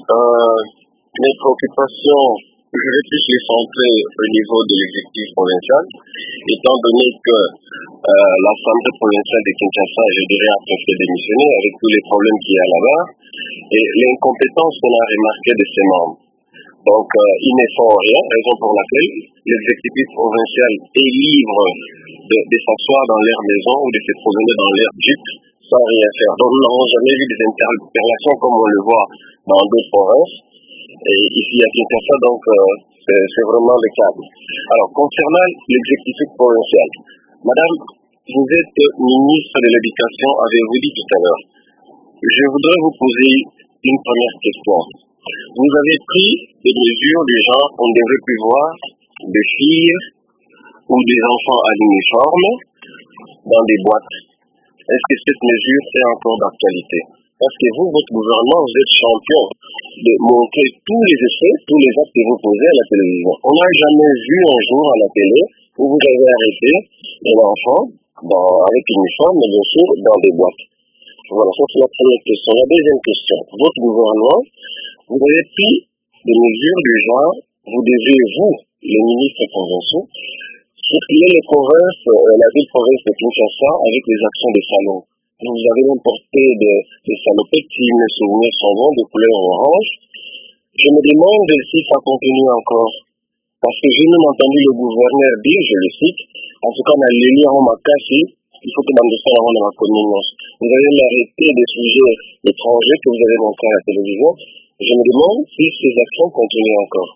mes préoccupations, je vais plus les centrer au niveau de l'exécutif provincial, étant donné que l'Assemblée provinciale de Kinshasa, je dirais, a fait démissionner avec tous les problèmes qu'il y a là-bas, et l'incompétence qu'on a remarquée de ses membres. Donc, ils ne font rien, raison pour laquelle l'exécutif provincial est libre de s'asseoir dans leur maison ou de se promener dans leur jeep sans rien faire. Donc, nous n'avons jamais vu des interpellations comme on le voit dans d'autres provinces. Et ici à Kinshasa, donc, c'est vraiment le cas. Alors, concernant l'exécutif provincial, madame, vous êtes ministre de l'Éducation, avez-vous dit tout à l'heure. Je voudrais vous poser une première question. Vous avez pris des mesures du genre, on devrait plus voir des filles ou des enfants à l'uniforme dans des boîtes. Est-ce que cette mesure est encore d'actualité? Parce que vous, votre gouvernement, vous êtes champion de montrer tous les effets, tous les actes que vous posez à la télévision. On n'a jamais vu un jour à la télé où vous avez arrêté un enfant avec une uniforme, mais bien sûr dans des boîtes. Voilà, ça c'est la première question. La deuxième question, votre gouvernement, vous avez pris des mesures du genre, vous devez, vous, les ministres provinciaux, circuler les provinces, la ville-province de Kinshasa avec les actions des salons. Vous avez même porté des salopettes qui, mes souvenirs sont bons, de couleur orange. Je me demande si ça continue encore. Parce que j'ai même entendu le gouverneur dire, je le cite, en tout cas, on a l'élu en Makassi, il faut que ça avant dans la commune. Vous avez arrêté des sujets étrangers que vous avez montrés à la télévision. Je me demande si ces actions continuent encore.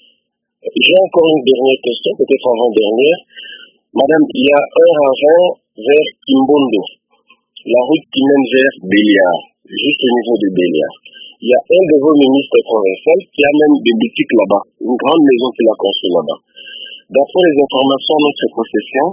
J'ai encore une dernière question, peut-être avant-dernière. Madame, il y a un ravin vers Kimbondo, la route qui mène vers Béliard, juste au niveau de Béliard. Il y a un de vos ministres provinciaux qui a même des boutiques là-bas, une grande maison qu'il a construite là-bas. D'après les informations de notre possession,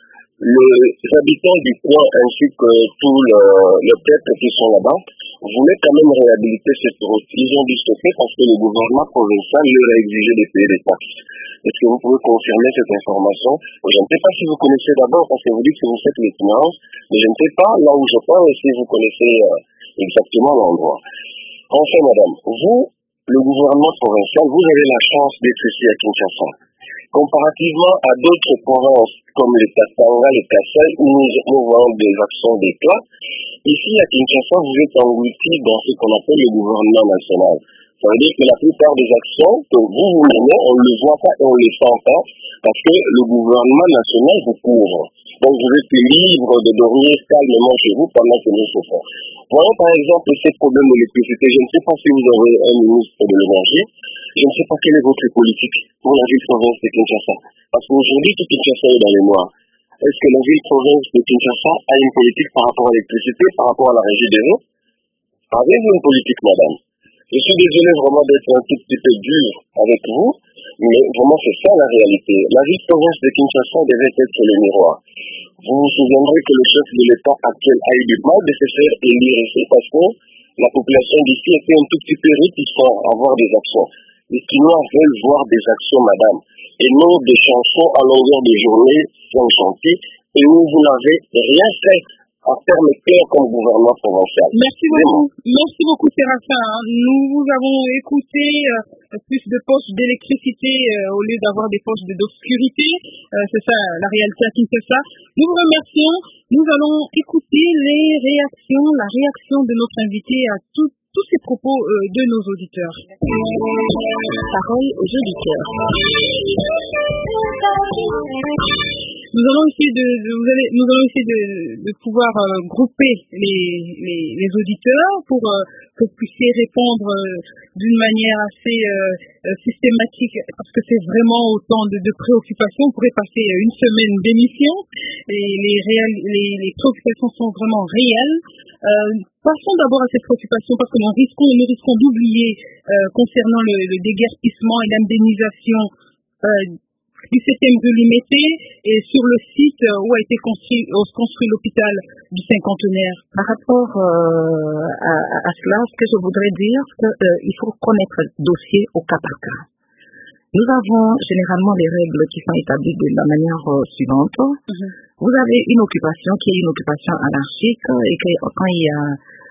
les habitants du coin ainsi que tous les peuples qui sont là-bas voulaient quand même réhabiliter cette route. Ils ont dû stopper parce que le gouvernement provincial leur a exigé de payer des taxes. Est-ce que vous pouvez confirmer cette information? Je ne sais pas si vous connaissez d'abord, parce que vous dites que vous faites les finances, mais je ne sais pas là où je parle si vous connaissez exactement l'endroit. Enfin, madame, vous, le gouvernement provincial, vous avez la chance d'être ici à Kinshasa. Comparativement à d'autres provinces comme les Katanga, les Kassai, où nous voyons des actions d'éclat, ici à Kinshasa, vous êtes englouti dans ce qu'on appelle le gouvernement national. Ça veut dire que la plupart des actions que vous menez, on ne le voit pas et on ne les sent pas, parce que le gouvernement national vous couvre. Donc vous êtes libre de dormir calmement chez vous pendant que nous souffrons. Voyons par exemple ces problèmes d'électricité. Je ne sais pas si vous avez un ministre de l'énergie. Je ne sais pas quelle est votre politique pour la ville-province de Kinshasa. Parce qu'aujourd'hui, tout Kinshasa est dans les noirs. Est-ce que la ville-province de Kinshasa a une politique par rapport à l'électricité, par rapport à la régie des eaux? Avez-vous une politique, madame? Je suis désolé vraiment d'être un tout petit peu dur avec vous, mais vraiment c'est ça la réalité. La ville-province de Kinshasa devait être le miroir. Vous vous souviendrez que le chef de l'État actuel a eu du mal de se faire élire ici parce que la population d'ici était un tout petit peu réticente à avoir des actions. Les Kinois veulent voir des actions, madame, et non des chansons à longueur de journée sans chantier, et où vous n'avez rien fait en termes clairs comme gouvernement provincial. Merci beaucoup, Séraphin. Nous vous avons écouté plus de postes d'électricité au lieu d'avoir des postes d'obscurité. C'est ça la réalité à Kinshasa. Nous vous remercions. Nous allons écouter la réaction de notre invité à tous ces propos de nos auditeurs. Parole aux auditeurs. Nous allons essayer de pouvoir grouper les auditeurs pour que vous puissiez répondre d'une manière assez systématique, parce que c'est vraiment autant de préoccupations. On pourrait passer une semaine d'émission et les préoccupations sont vraiment réelles. Passons d'abord à cette préoccupation parce que nous risquons d'oublier concernant le déguerpissement et l'indemnisation du 7e rue Limité et sur le site où a été construit l'hôpital du Cinquantenaire. Par rapport à cela, ce que je voudrais dire, c'est qu'il faut connaître le dossier au cas par cas. Nous avons généralement des règles qui sont établies de la manière suivante. Vous avez une occupation qui est une occupation anarchique et que quand il y a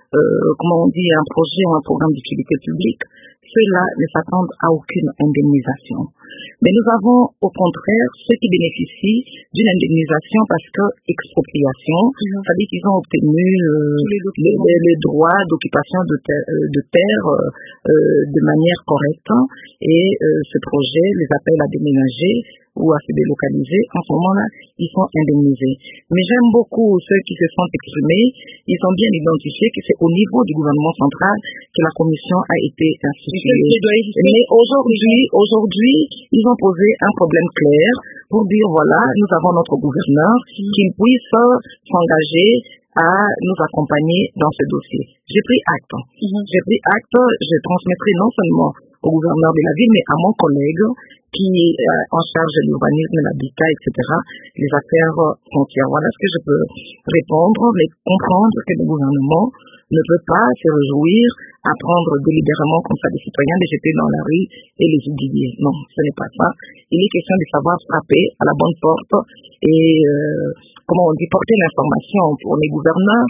un projet ou un programme d'utilité publique, ceux-là ne s'attendent à aucune indemnisation. Mais nous avons au contraire ceux qui bénéficient d'une indemnisation parce que expropriation, c'est-à-dire qu'ils ont obtenu les droits d'occupation de terre de manière correcte et ce projet les appelle à déménager ou à se délocaliser. En ce moment-là, ils sont indemnisés. Mais j'aime beaucoup ceux qui se sont exprimés. Ils ont bien identifié que c'est au niveau du gouvernement central que la commission a été instituée. Mais aujourd'hui, ils ont posé un problème clair pour dire voilà, nous avons notre gouverneur qui puisse s'engager à nous accompagner dans ce dossier. J'ai pris acte. Je transmettrai non seulement au gouverneur de la ville, mais à mon collègue qui est en charge de l'urbanisme, l'habitat, etc., les affaires foncières. Voilà ce que je peux répondre, mais comprendre que le gouvernement ne peut pas se réjouir à prendre délibérément comme ça des citoyens, les jeter dans la rue et les oublier. Non, ce n'est pas ça. Il est question de savoir frapper à la bonne porte et porter l'information pour les gouverneurs,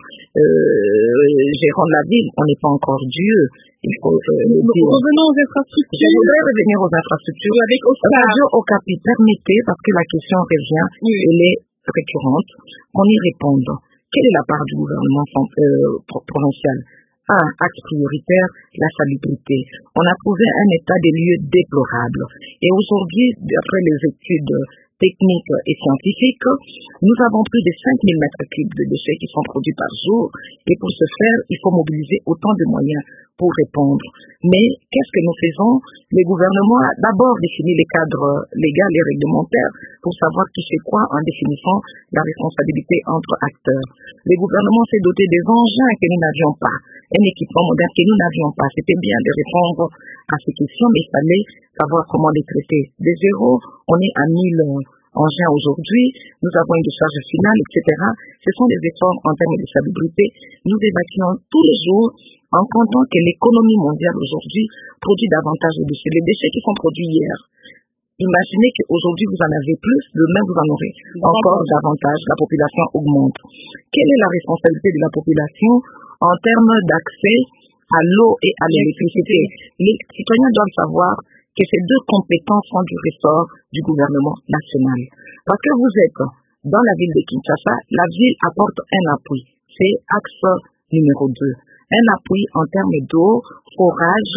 gérants de la ville. On n'est pas encore Dieu. Il faut revenons aux infrastructures. Je voudrais revenir aux infrastructures. Avec Oscar. Radio Okapi, permettez, parce que la question revient, elle est récurrente, qu'on y réponde. Quelle est la part du gouvernement provincial? Axe prioritaire, la salubrité. On a trouvé un état des lieux déplorable. Et aujourd'hui, d'après les études techniques et scientifiques, nous avons plus de 5000 mètres cubes de déchets qui sont produits par jour. Et pour ce faire, il faut mobiliser autant de moyens pour répondre. Mais qu'est-ce que nous faisons? Le gouvernement a d'abord défini les cadres légaux et réglementaires pour savoir qui fait quoi en définissant la responsabilité entre acteurs. Le gouvernement s'est doté des engins que nous n'avions pas, un équipement moderne que nous n'avions pas. C'était bien de répondre à ces questions, mais il fallait savoir comment les traiter. De zéro, on est à 1000 engins aujourd'hui, nous avons une décharge finale, etc. Ce sont des efforts en termes de salubrité. Nous évacuons tous les jours en comptant que l'économie mondiale aujourd'hui produit davantage de déchets. Les déchets qui sont produits hier, imaginez qu'aujourd'hui vous en avez plus, demain vous en aurez encore davantage. La population augmente. Quelle est la responsabilité de la population en termes d'accès à l'eau et à l'électricité? Les citoyens doivent savoir que ces deux compétences sont du ressort du gouvernement national. Parce que vous êtes dans la ville de Kinshasa, la ville apporte un appui. C'est axe numéro 2. Un appui en termes d'eau, forage,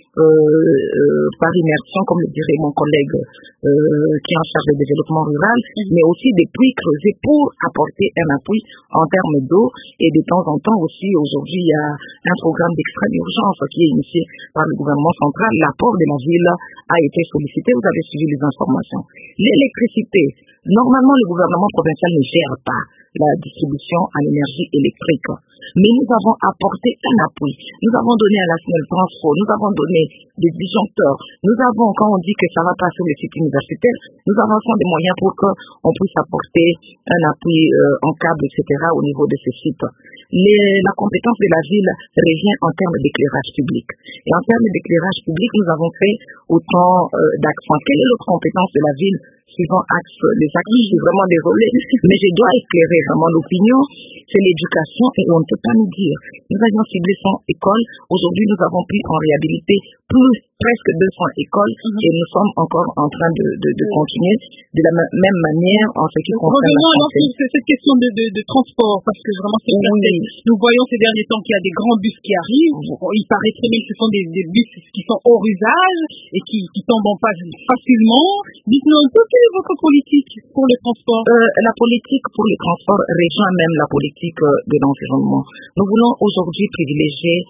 par immersion, comme le dirait mon collègue qui est en charge du développement rural, mais aussi des puits creusés pour apporter un appui en termes d'eau. Et de temps en temps aussi, aujourd'hui, il y a un programme d'extrême urgence qui est initié par le gouvernement central. L'apport de la ville a été sollicité. Vous avez suivi les informations. L'électricité, normalement, le gouvernement provincial ne gère pas la distribution en énergie électrique. Mais nous avons apporté un appui. Nous avons donné à la SNEL Transfo, nous avons donné des disjoncteurs. Nous avons, quand on dit que ça va passer sur les sites universitaires, nous avons des moyens pour qu'on puisse apporter un appui en câble, etc. au niveau de ces sites. La compétence de la ville revient en termes d'éclairage public. Et en termes d'éclairage public, nous avons fait autant d'accents. Quelle est l'autre compétence de la ville suivant les axes, je suis vraiment désolée, mais je dois éclairer vraiment l'opinion, c'est l'éducation et on ne peut pas nous dire. Nous avions ciblé 100 écoles, aujourd'hui nous avons pu en réhabiliter presque 200 écoles et nous sommes encore en train de continuer de la même manière en ce qui concerne la santé. Revenons sur cette question de transport, parce que vraiment c'est nous voyons ces derniers temps qu'il y a des grands bus qui arrivent, il paraît très bien que ce sont des bus qui sont hors usage et qui tombent en panne facilement. Dites-nous un peu, quelle est votre politique pour le transport? La politique pour le transport rejoint même la politique de l'environnement. Nous voulons aujourd'hui privilégier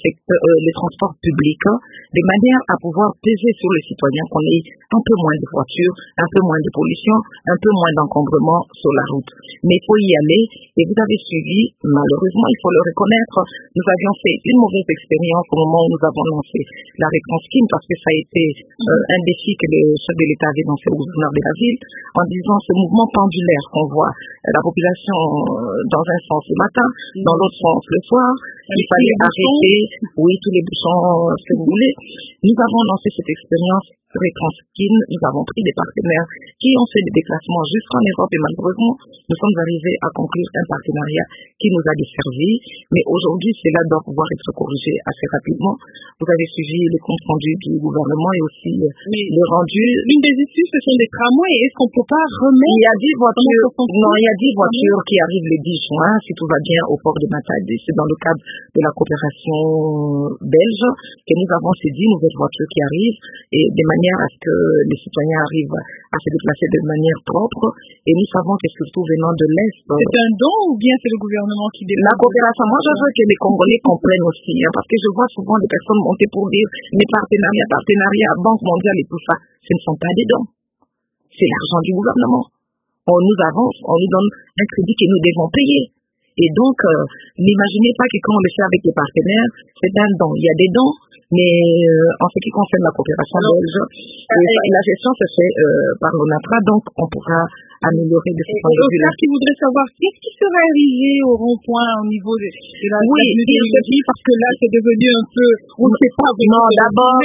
le transport public de manière à pouvoir peser sur les citoyens qu'on ait un peu moins de voitures, un peu moins de pollution, un peu moins d'encombrement sur la route. Mais il faut y aller et vous avez suivi, malheureusement, il faut le reconnaître, nous avions fait une mauvaise expérience au moment où nous avons lancé la réponse KIM parce que ça a été un défi que le chef de l'État avait lancé au gouverneur de la ville en disant ce mouvement pendulaire qu'on voit la population dans un sens le matin, dans l'autre sens le soir, il fallait arrêter tous les bouchons, ce que vous voulez. Nous avons lancé cette expérience Rétranskin, nous avons pris des partenaires qui ont fait des déplacements jusqu'en Europe et malheureusement, nous sommes arrivés à conclure un partenariat qui nous a desservis. Mais aujourd'hui, cela doit pouvoir être corrigé assez rapidement. Vous avez suivi les comptes rendus du gouvernement et aussi le rendu. L'une des issues, ce sont des tramways. Est-ce qu'on ne peut pas remettre? Il y a 10 voitures, il y a 10 voitures qui arrivent le 10 juin, si tout va bien, au port de Matadi. C'est dans le cadre de la coopération belge que nous avons ces 10 nouvelles voitures qui arrivent et de manière à ce que les citoyens arrivent à se déplacer de manière propre. Et nous savons que surtout venant de l'Est. C'est un don ou bien c'est le gouvernement qui développe? La coopération, moi je veux que les Congolais comprennent aussi, parce que je vois souvent des personnes monter pour dire les partenariats, Banque mondiale et tout ça, ce ne sont pas des dons. C'est l'argent du gouvernement. On nous avance, on nous donne un crédit que nous devons payer. Et donc, n'imaginez pas que quand on le fait avec les partenaires, c'est un don. Il y a des dons, mais en ce qui concerne la coopération belge, la gestion se fait par l'ONATRA, donc on pourra améliorer de ce point de vue-là. Qui voudrait savoir qu'est-ce qui serait arrivé au rond-point au niveau de la météorologie, parce que là, c'est devenu un peu, on ne sait pas vraiment. Non,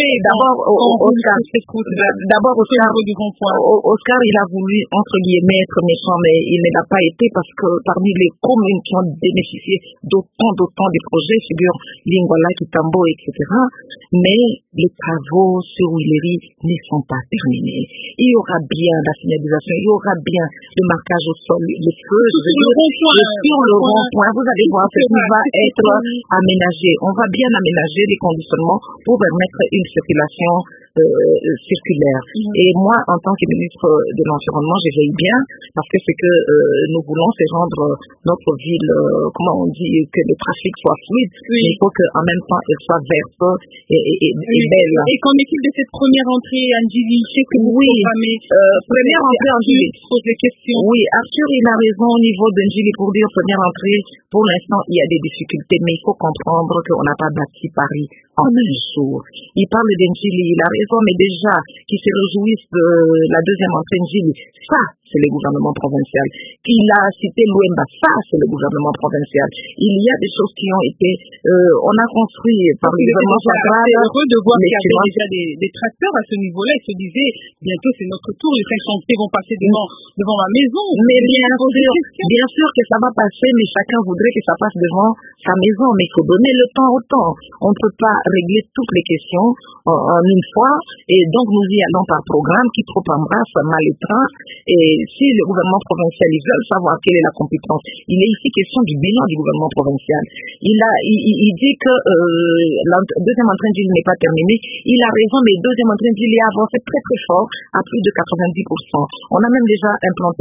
d'abord, Oscar, il a voulu, entre guillemets, être méchant, mais il ne l'a pas été parce que parmi les communes qui ont bénéficié d'autant de projets, figure Lingwala, Kitambo, etc., mais les travaux sur Willery ne sont pas terminés. Il y aura bien la signalisation, il y aura bien le marquage au sol, les feux, sur le rond-point, vous allez voir ce qui va être aménagé. On va bien aménager les conditionnements pour permettre une circulation circulaire. Et moi, en tant que ministre de l'Environnement, je veille bien parce que ce que nous voulons, c'est rendre notre ville, comment on dit, que le trafic soit fluide. Mais il faut qu'en même temps, elle soit verte et belle. Et qu'en est-il de cette première entrée, Anjili? Je sais que vous programmez. Première entrée, Anjili. Pose des questions. Oui, Arthur, il a raison au niveau d'Anjili pour dire première entrée. Pour l'instant, il y a des difficultés, mais il faut comprendre qu'on n'a pas bâti Paris en un jour. Il parle d'Anjili, il a raison, mais déjà, qui se réjouissent de la deuxième entrée d'Anjili, ça, c'est le gouvernement provincial. Qu'il a cité Louemba, ça, c'est le gouvernement provincial. Il y a des choses qui ont été, on a construit par le gouvernement central. C'est heureux de voir qu'il y avait déjà des tracteurs à ce niveau-là. Ils se disaient, bientôt c'est notre tour, les 5 chantiers vont passer devant ma maison. Mais bien sûr que ça va passer, mais chacun voudrait que ça passe devant sa maison. Mais il faut donner le temps au temps. On ne peut pas régler toutes les questions en une fois. Et donc, nous y allons par programme, qui trop embrasse, mal étreint. Et si le gouvernement provincial, ils veulent savoir quelle est la compétence, il est ici question du bilan du gouvernement provincial. Il dit que la deuxième entrée d'île n'est pas terminée. Il a raison, mais deuxième entrée d'île est avancé très très fort, à plus de 90%. On a même déjà implanté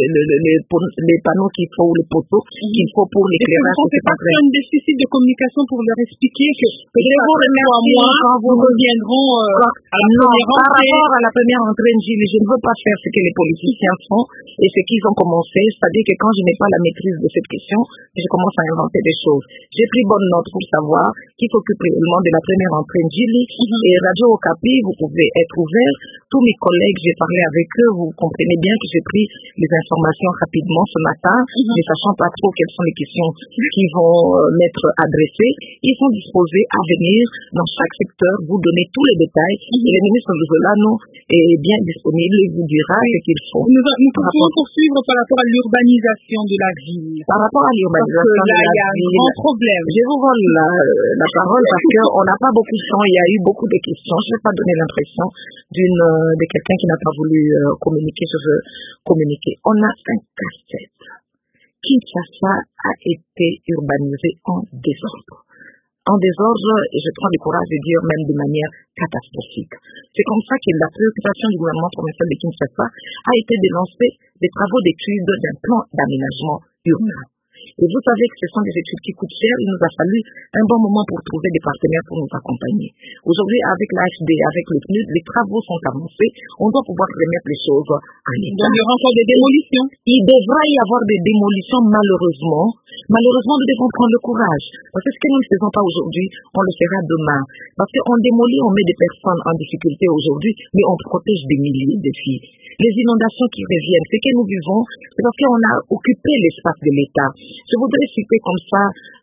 les panneaux qu'il faut, les poteaux qu'il faut pour l'éclairage. On ne fait pas un déficit de communication pour leur expliquer que peut-être quand vous reviendront par rapport à la première entrée d'île, je ne veux pas faire ce que les politiciens font et ce qu'ils ont commencé, c'est-à-dire que quand je n'ai pas la maîtrise de cette question, je commence à inventer des choses. J'ai pris bonne note pour savoir qui s'occupe réellement de la première entrée de Gili et Radio Okapi, vous pouvez être ouvert. Tous mes collègues, j'ai parlé avec eux, vous comprenez bien que j'ai pris les informations rapidement ce matin, ne sachant pas trop quelles sont les questions qui vont m'être adressées. Ils sont disposés à venir dans chaque secteur, vous donner tous les détails et le ministre Luzolano est bien disponible et vous dira ce qu'il faut. Nous pouvons poursuivre par rapport à l'urbanisation de la ville. Par rapport à l'urbanisation de la ville, il y a un grand problème. Je vous vole la parole parce qu'on n'a pas beaucoup de temps, il y a eu beaucoup de questions. Je ne vais pas donner l'impression de quelqu'un qui n'a pas voulu communiquer. Je veux communiquer. On a un casse-tête. Kinshasa a été urbanisé en désordre. En désordre, je prends le courage de dire même de manière catastrophique. C'est comme ça que la préoccupation du gouvernement provincial de Kinshasa a été de lancer des travaux d'études d'un plan d'aménagement urbain. Et vous savez que ce sont des études qui coûtent cher. Il nous a fallu un bon moment pour trouver des partenaires pour nous accompagner. Aujourd'hui, avec l'AHD, avec le PNUD, les travaux sont avancés. On doit pouvoir remettre les choses à l'état. Il y aura encore des démolitions. Il devra y avoir des démolitions, malheureusement. Malheureusement, nous devons prendre le courage. Parce que ce que nous ne faisons pas aujourd'hui, on le fera demain. Parce qu'on démolit, on met des personnes en difficulté aujourd'hui, mais on protège des milliers de filles. Les inondations qui reviennent, ce que nous vivons, c'est parce qu'on a occupé l'espace de l'État. Je voudrais citer comme ça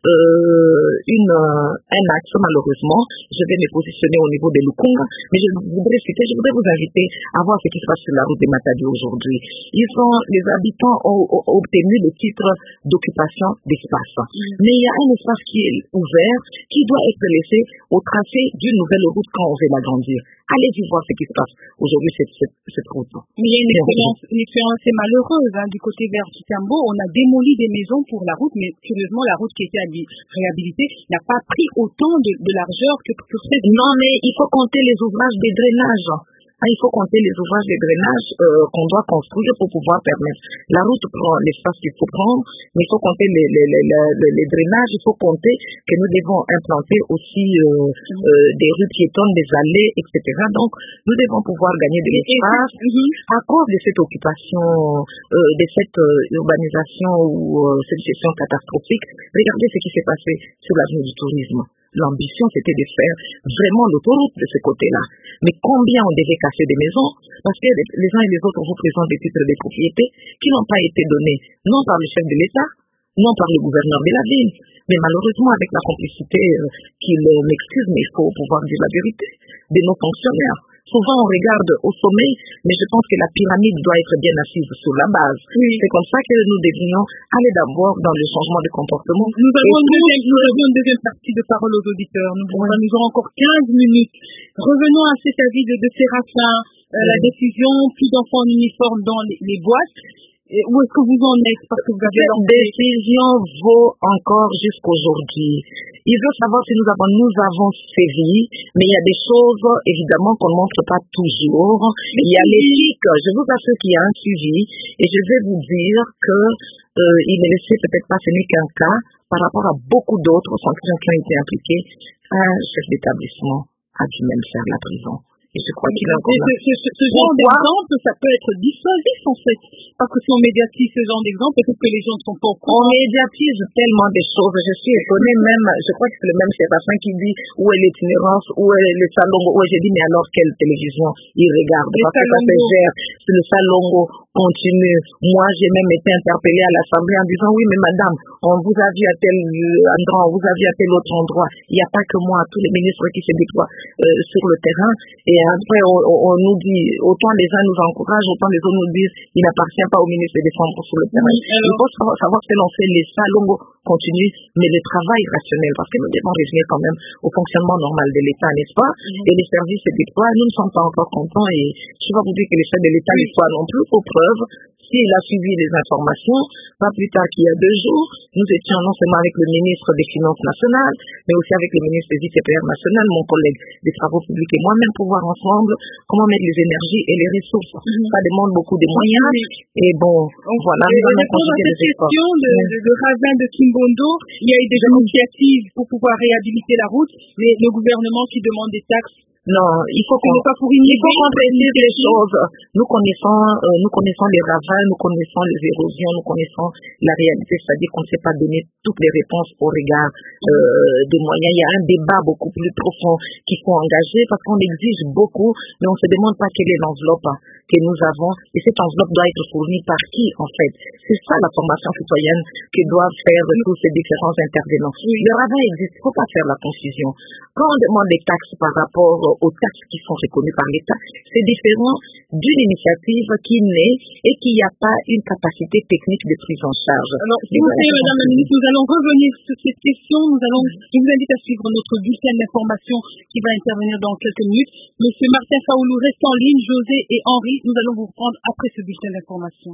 un axe, malheureusement. Je vais me positionner au niveau de Lukunga, mais je voudrais vous inviter à voir ce qui se passe sur la route de Matadi aujourd'hui. Les habitants ont obtenu le titre d'occupation d'espace. Mais il y a un espace qui est ouvert, qui doit être laissé au tracé d'une nouvelle route quand on veut l'agrandir. Allez-y voir ce qui se passe aujourd'hui, cette route. Mais il y a une expérience assez malheureuse du côté vers Kitambo. On a démoli des maisons pour la route, mais curieusement, la route qui était réhabilitée n'a pas pris autant de largeur que cette. Non, mais il faut compter les ouvrages de drainage. Il faut compter les ouvrages de drainage qu'on doit construire pour pouvoir permettre. La route prend l'espace qu'il faut prendre, mais il faut compter les drainages, il faut compter que nous devons implanter aussi des rues piétonnes, des allées, etc. Donc, nous devons pouvoir gagner de l'espace. À cause de cette occupation, de cette urbanisation ou cette gestion catastrophique, regardez ce qui s'est passé sur l'avenue du tourisme. l'ambition c'était de faire vraiment l'autoroute de ce côté-là. Mais combien on devait casser des maisons, parce que les uns et les autres vous présentent des titres de propriété qui n'ont pas été donnés, non par le chef de l'État, non par le gouverneur de la ville, mais malheureusement avec la complicité qu'il m'excuse, mais il faut pouvoir dire la vérité, de nos fonctionnaires. Souvent on regarde au sommet, mais je pense que la pyramide doit être bien assise sur la base. Oui. C'est comme ça que nous devrions aller d'abord dans le changement de comportement. Nous avons une deuxième partie de parole aux auditeurs. Nous aurons encore 15 minutes. Revenons à cet avis de Séraphin, la décision, plus d'enfants en uniforme dans les boîtes. Où est-ce que vous en êtes? Parce que vous avez cette décision vaut encore jusqu'aujourd'hui. Il veut savoir si nous avons sévi, mais il y a des choses, évidemment, qu'on ne montre pas toujours. Il y a l'éthique. Je vous assure qu'il y a un suivi, et je vais vous dire que il ne laissait peut-être pas, ce n'est qu'un cas, par rapport à beaucoup d'autres sanctions qui ont été impliquées. Un chef d'établissement a dû même faire la prison. Et je crois qu'il a encore ce genre d'exemple, ça peut être dissuasif en fait. Parce que si on médiatise ce genre d'exemple, peut-être que les gens ne sont pas au courant. On médiatise tellement des choses. Je suis étonnée même, je crois que c'est le même Sébastien qui dit où est l'itinérance, où est le salongo. Où j'ai dit, mais alors quelle télévision il regarde? Parce que ça se gère, c'est le salongo continue. Moi, j'ai même été interpellée à l'Assemblée en disant, oui, mais madame, on vous a vu à tel endroit, on vous a vu à tel autre endroit. Il n'y a pas que moi, tous les ministres qui se déploient sur le terrain. Et après, on nous dit, autant les uns nous encouragent, autant les autres nous disent, il n'appartient pas au ministre de défendre sur le terrain. Il faut savoir se lancer les salongo continue, mais le travail rationnel, parce que nous devons revenir quand même au fonctionnement normal de l'État, n'est-ce pas? Et les services se déploient, nous ne sommes pas encore contents, et je ne vais pas vous dire que les chefs de l'État ne soient non plus aux preuves. S'il a suivi les informations, pas plus tard qu'il y a 2 jours, nous étions non seulement avec le ministre des Finances nationales, mais aussi avec le ministre des ICPR nationales, mon collègue des Travaux publics et moi-même, pour voir ensemble comment mettre les énergies et les ressources. Ça demande beaucoup de moyens, et bon, voilà, nous allons conjuguer les efforts. Le ravin de Kimbondo, il y a eu des initiatives pour pouvoir réhabiliter la route, mais le gouvernement qui demande des taxes. Non, il faut qu'on précise les choses. Nous connaissons les ravins, nous connaissons les érosions, nous connaissons la réalité, c'est-à-dire qu'on ne sait pas donner toutes les réponses au regard des moyens. Il y a un débat beaucoup plus profond qu'il faut engager parce qu'on exige beaucoup, mais on ne se demande pas quelle est l'enveloppe que nous avons, et cette enveloppe doit être fournie par qui en fait? C'est ça la formation citoyenne que doivent faire tous ces différents intervenants. Le ravin existe, il ne faut pas faire la confusion. Quand on demande des taxes par rapport aux taxes qui sont reconnues par l'État, c'est différent d'une initiative qui naît et qui n'a pas une capacité technique de prise en charge. Alors, s'il vous plaît, Madame la Ministre, nous allons revenir sur cette question. Je vous invite à suivre notre bulletin d'information qui va intervenir dans quelques minutes. Monsieur Martin Faoulou reste en ligne, José et Henri, nous allons vous reprendre après ce bulletin d'information.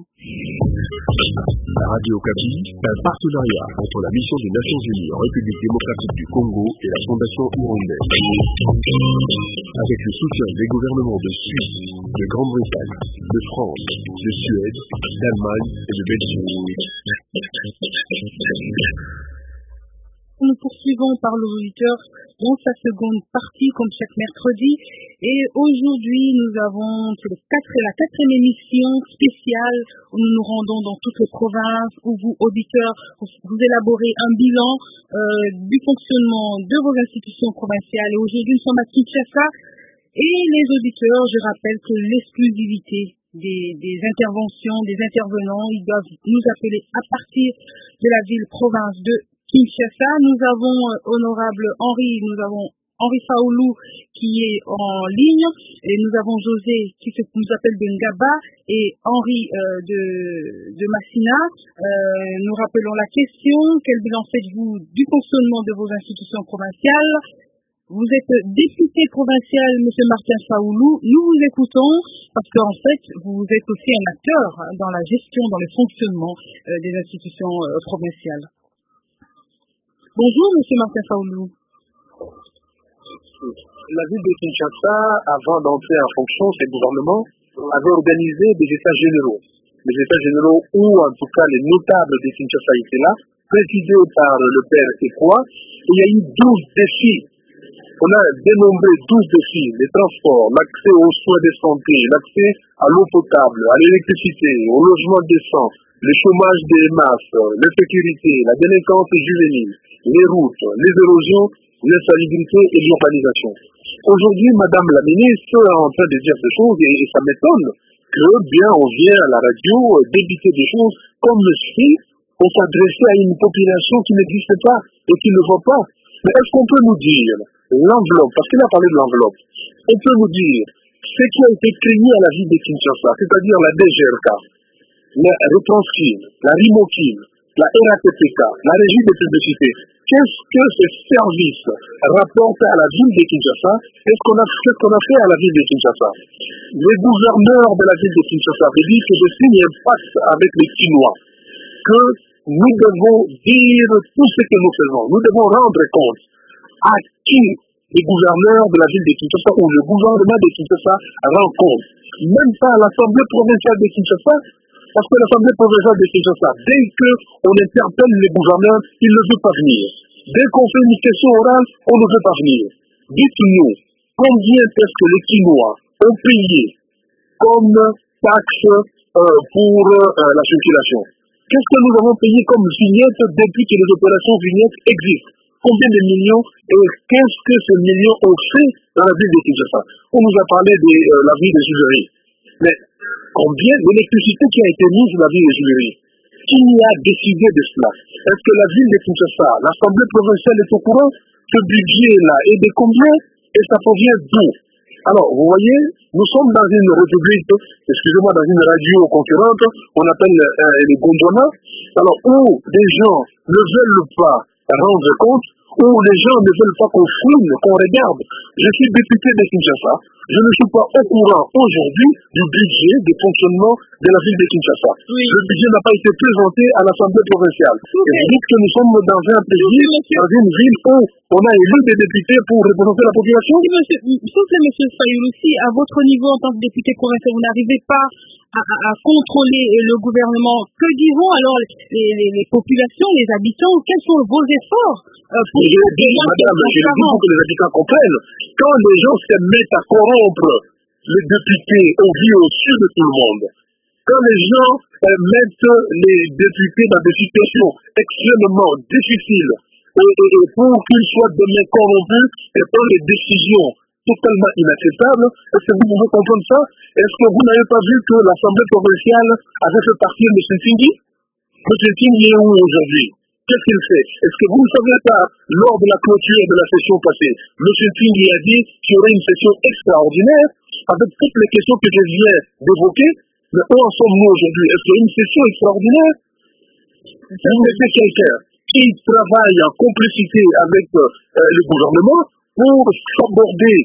La Radio Okapi, un partenariat entre la mission des Nations Unies en République démocratique du Congo et la Fondation Hirondelle. Avec le soutien des gouvernements de Suisse, de Grande-Bretagne, de France, de Suède, d'Allemagne et de Belgique. Nous poursuivons par l'auditeur dans sa seconde partie, comme chaque mercredi. Et aujourd'hui, c'est la quatrième émission spéciale où nous nous rendons dans toutes les provinces, où vous, auditeurs, vous élaborez un bilan du fonctionnement de vos institutions provinciales. Et aujourd'hui, nous sommes à Kinshasa. Et les auditeurs, je rappelle que l'exclusivité des interventions, des intervenants, ils doivent nous appeler à partir de la ville-province de Kinshasa. Nous avons Henri Faoulou qui est en ligne, et nous avons José qui nous appelle de Ngaba et Henri de Massina. Nous rappelons la question: quel bilan faites-vous du fonctionnement de vos institutions provinciales? Vous êtes député provincial, M. Martin Faoulou. Nous vous écoutons parce qu'en fait, vous êtes aussi un acteur dans la gestion, dans le fonctionnement des institutions provinciales. Bonjour, M. Martin Faoulou. La ville de Kinshasa, avant d'entrer en fonction, ce gouvernement avait organisé des états généraux. Les états généraux où, en tout cas, les notables de Kinshasa étaient là, présidés par le père Ekwa. Il y a eu 12 défis. On a dénombré 12 défis: les transports, l'accès aux soins de santé, l'accès à l'eau potable, à l'électricité, au logement décent, le chômage des masses, l'insécurité, la délinquance juvénile, les routes, les érosions l'insalubrité et l'urbanisation. Aujourd'hui, Madame la ministre est en train de dire des choses et ça m'étonne que bien on vient à la radio débiter des choses comme si on s'adressait à une population qui n'existe pas et qui ne voit pas. Mais est-ce qu'on peut nous dire l'enveloppe, parce qu'il a parlé de l'enveloppe, on peut nous dire ce qui a été créé à la ville de Kinshasa, c'est-à-dire la DGRK, la Retranscrime, la Rimokine, la RATPK, la Régie de publicité, qu'est-ce que ces services rapportent à la ville de Kinshasa et ce qu'on a fait à la ville de Kinshasa? Les gouverneurs de la ville de Kinshasa avaient dit que je signe un pacte avec les Chinois, que nous devons dire tout ce que nous faisons, nous devons rendre compte à qui les gouverneurs de la ville de Kinshasa ou le gouvernement de Kinshasa rend compte. Même pas à l'Assemblée provinciale de Kinshasa, parce que l'Assemblée provinciale de Kinshasa, dès qu'on interpelle les gouverneurs, ils ne veulent pas venir. Dès qu'on fait une question orale, on ne veut pas venir. Dites-nous, combien est-ce que les Chinois ont payé comme taxe pour la circulation? Qu'est-ce que nous avons payé comme vignette depuis que les opérations vignettes existent? Combien de millions et qu'est-ce que ces millions ont fait dans la ville de Kinshasa? On nous a parlé de la ville de Juverie. Mais combien d'électricité qui a été mise dans la ville de Juverie? Qui a décidé de cela? Est-ce que la ville de Kinshasa, l'Assemblée provinciale est au courant? Ce budget-là est de combien? Et ça provient d'où? Alors, vous voyez, nous sommes dans une république, excusez-moi, dans une radio concurrente, on appelle les Gondwana, alors où les gens ne veulent pas rendre compte, où les gens ne veulent pas qu'on fouine, qu'on regarde. Je suis député de Kinshasa, je ne suis pas au courant aujourd'hui du budget, du fonctionnement de la ville de Kinshasa. Oui. Le budget n'a pas été présenté à l'Assemblée provinciale. Okay. Et vous dites que nous sommes dans un pays, dans une ville où on a élu des députés pour représenter la population. Sauf que M. Fayoulou, si à votre niveau en tant que député provincial, vous n'arrivez pas à contrôler le gouvernement, que diront alors les populations, les habitants? Quels sont vos efforts pour Madame, je dis pour que les habitants comprennent. Quand les gens se mettent à corrompre les députés au-dessus de tout le monde, quand les gens mettent les députés dans des situations extrêmement difficiles et pour qu'ils soient demain corrompus et prennent des décisions totalement inacceptables, est-ce que vous pouvez comprendre ça? Est-ce que vous n'avez pas vu que l'Assemblée provinciale avait fait partir M. Tingui? M. Tingui est où aujourd'hui? Qu'est-ce qu'il fait? Est-ce que vous ne savez pas, lors de la clôture de la session passée, M. Tingui a dit qu'il y aurait une session extraordinaire avec toutes les questions que je viens d'évoquer? Mais où en sommes-nous aujourd'hui? Est-ce qu'il y a une session extraordinaire? Vous mettez quelqu'un qui travaille en complicité avec le gouvernement pour aborder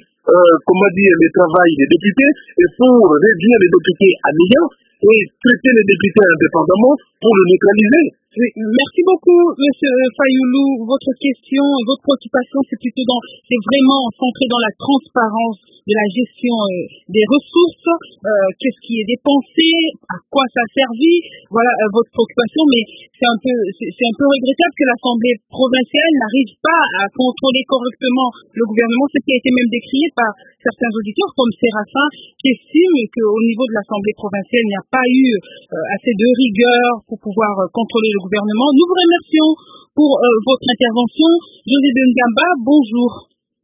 le travail des députés et pour réduire les députés à néant et traiter les députés indépendamment pour le neutraliser. Merci beaucoup, M. Fayoulou. Votre question, votre préoccupation, c'est vraiment centré dans la transparence de la gestion des ressources, qu'est-ce qui est dépensé, à quoi ça servit, voilà votre préoccupation, mais c'est un peu regrettable que l'Assemblée provinciale n'arrive pas à contrôler correctement le gouvernement, ce qui a été même décrié par certains auditeurs comme Séraphin, qui estiment qu'au niveau de l'Assemblée provinciale, il n'y a pas eu assez de rigueur pour pouvoir contrôler le gouvernement. Nous vous remercions pour votre intervention. José de Ngamba, bonjour.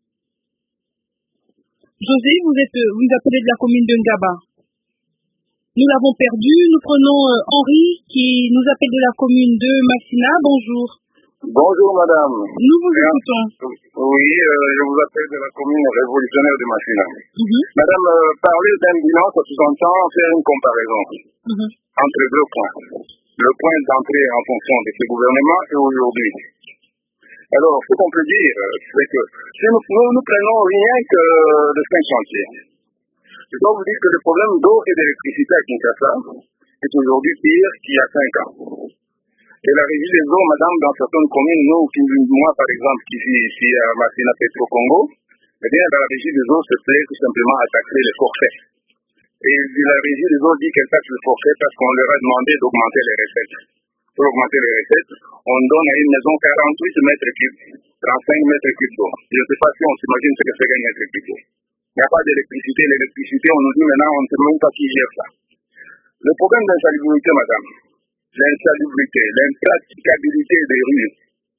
José, vous appelez de la commune de Ngaba. Nous l'avons perdu. Nous prenons Henri qui nous appelle de la commune de Massina. Bonjour. Bonjour madame. Nous vous écoutons. Oui, je vous appelle de la commune révolutionnaire de Massina. Madame, parler d'un bilan, ça sous-entend faire une comparaison entre deux points. Le point d'entrée en fonction de ce gouvernement et aujourd'hui. Alors, ce qu'on peut dire, c'est que si nous prenons rien que de 5 chantiers, je dois vous dire que le problème d'eau et d'électricité à Kinshasa est aujourd'hui pire qu'il y a 5 ans. Et la régie des eaux, madame, dans certaines communes, moi par exemple, qui vis ici à Massina Petro-Congo, eh bien, la régie des eaux se plaît tout simplement à taxer les forfaits. Et la régie des eaux dit qu'elle taxe le forfait parce qu'on leur a demandé d'augmenter les recettes. Pour augmenter les recettes, on donne à une maison 48 mètres cubes, 35 mètres cubes d'eau. Je ne sais pas si on s'imagine ce que c'est qu'un mètre cube d'eau. Il n'y a pas d'électricité. L'électricité, on nous dit maintenant, on ne sait même pas qui gère ça. Le problème d'insalubrité, madame, l'insalubrité, l'impraticabilité des rues,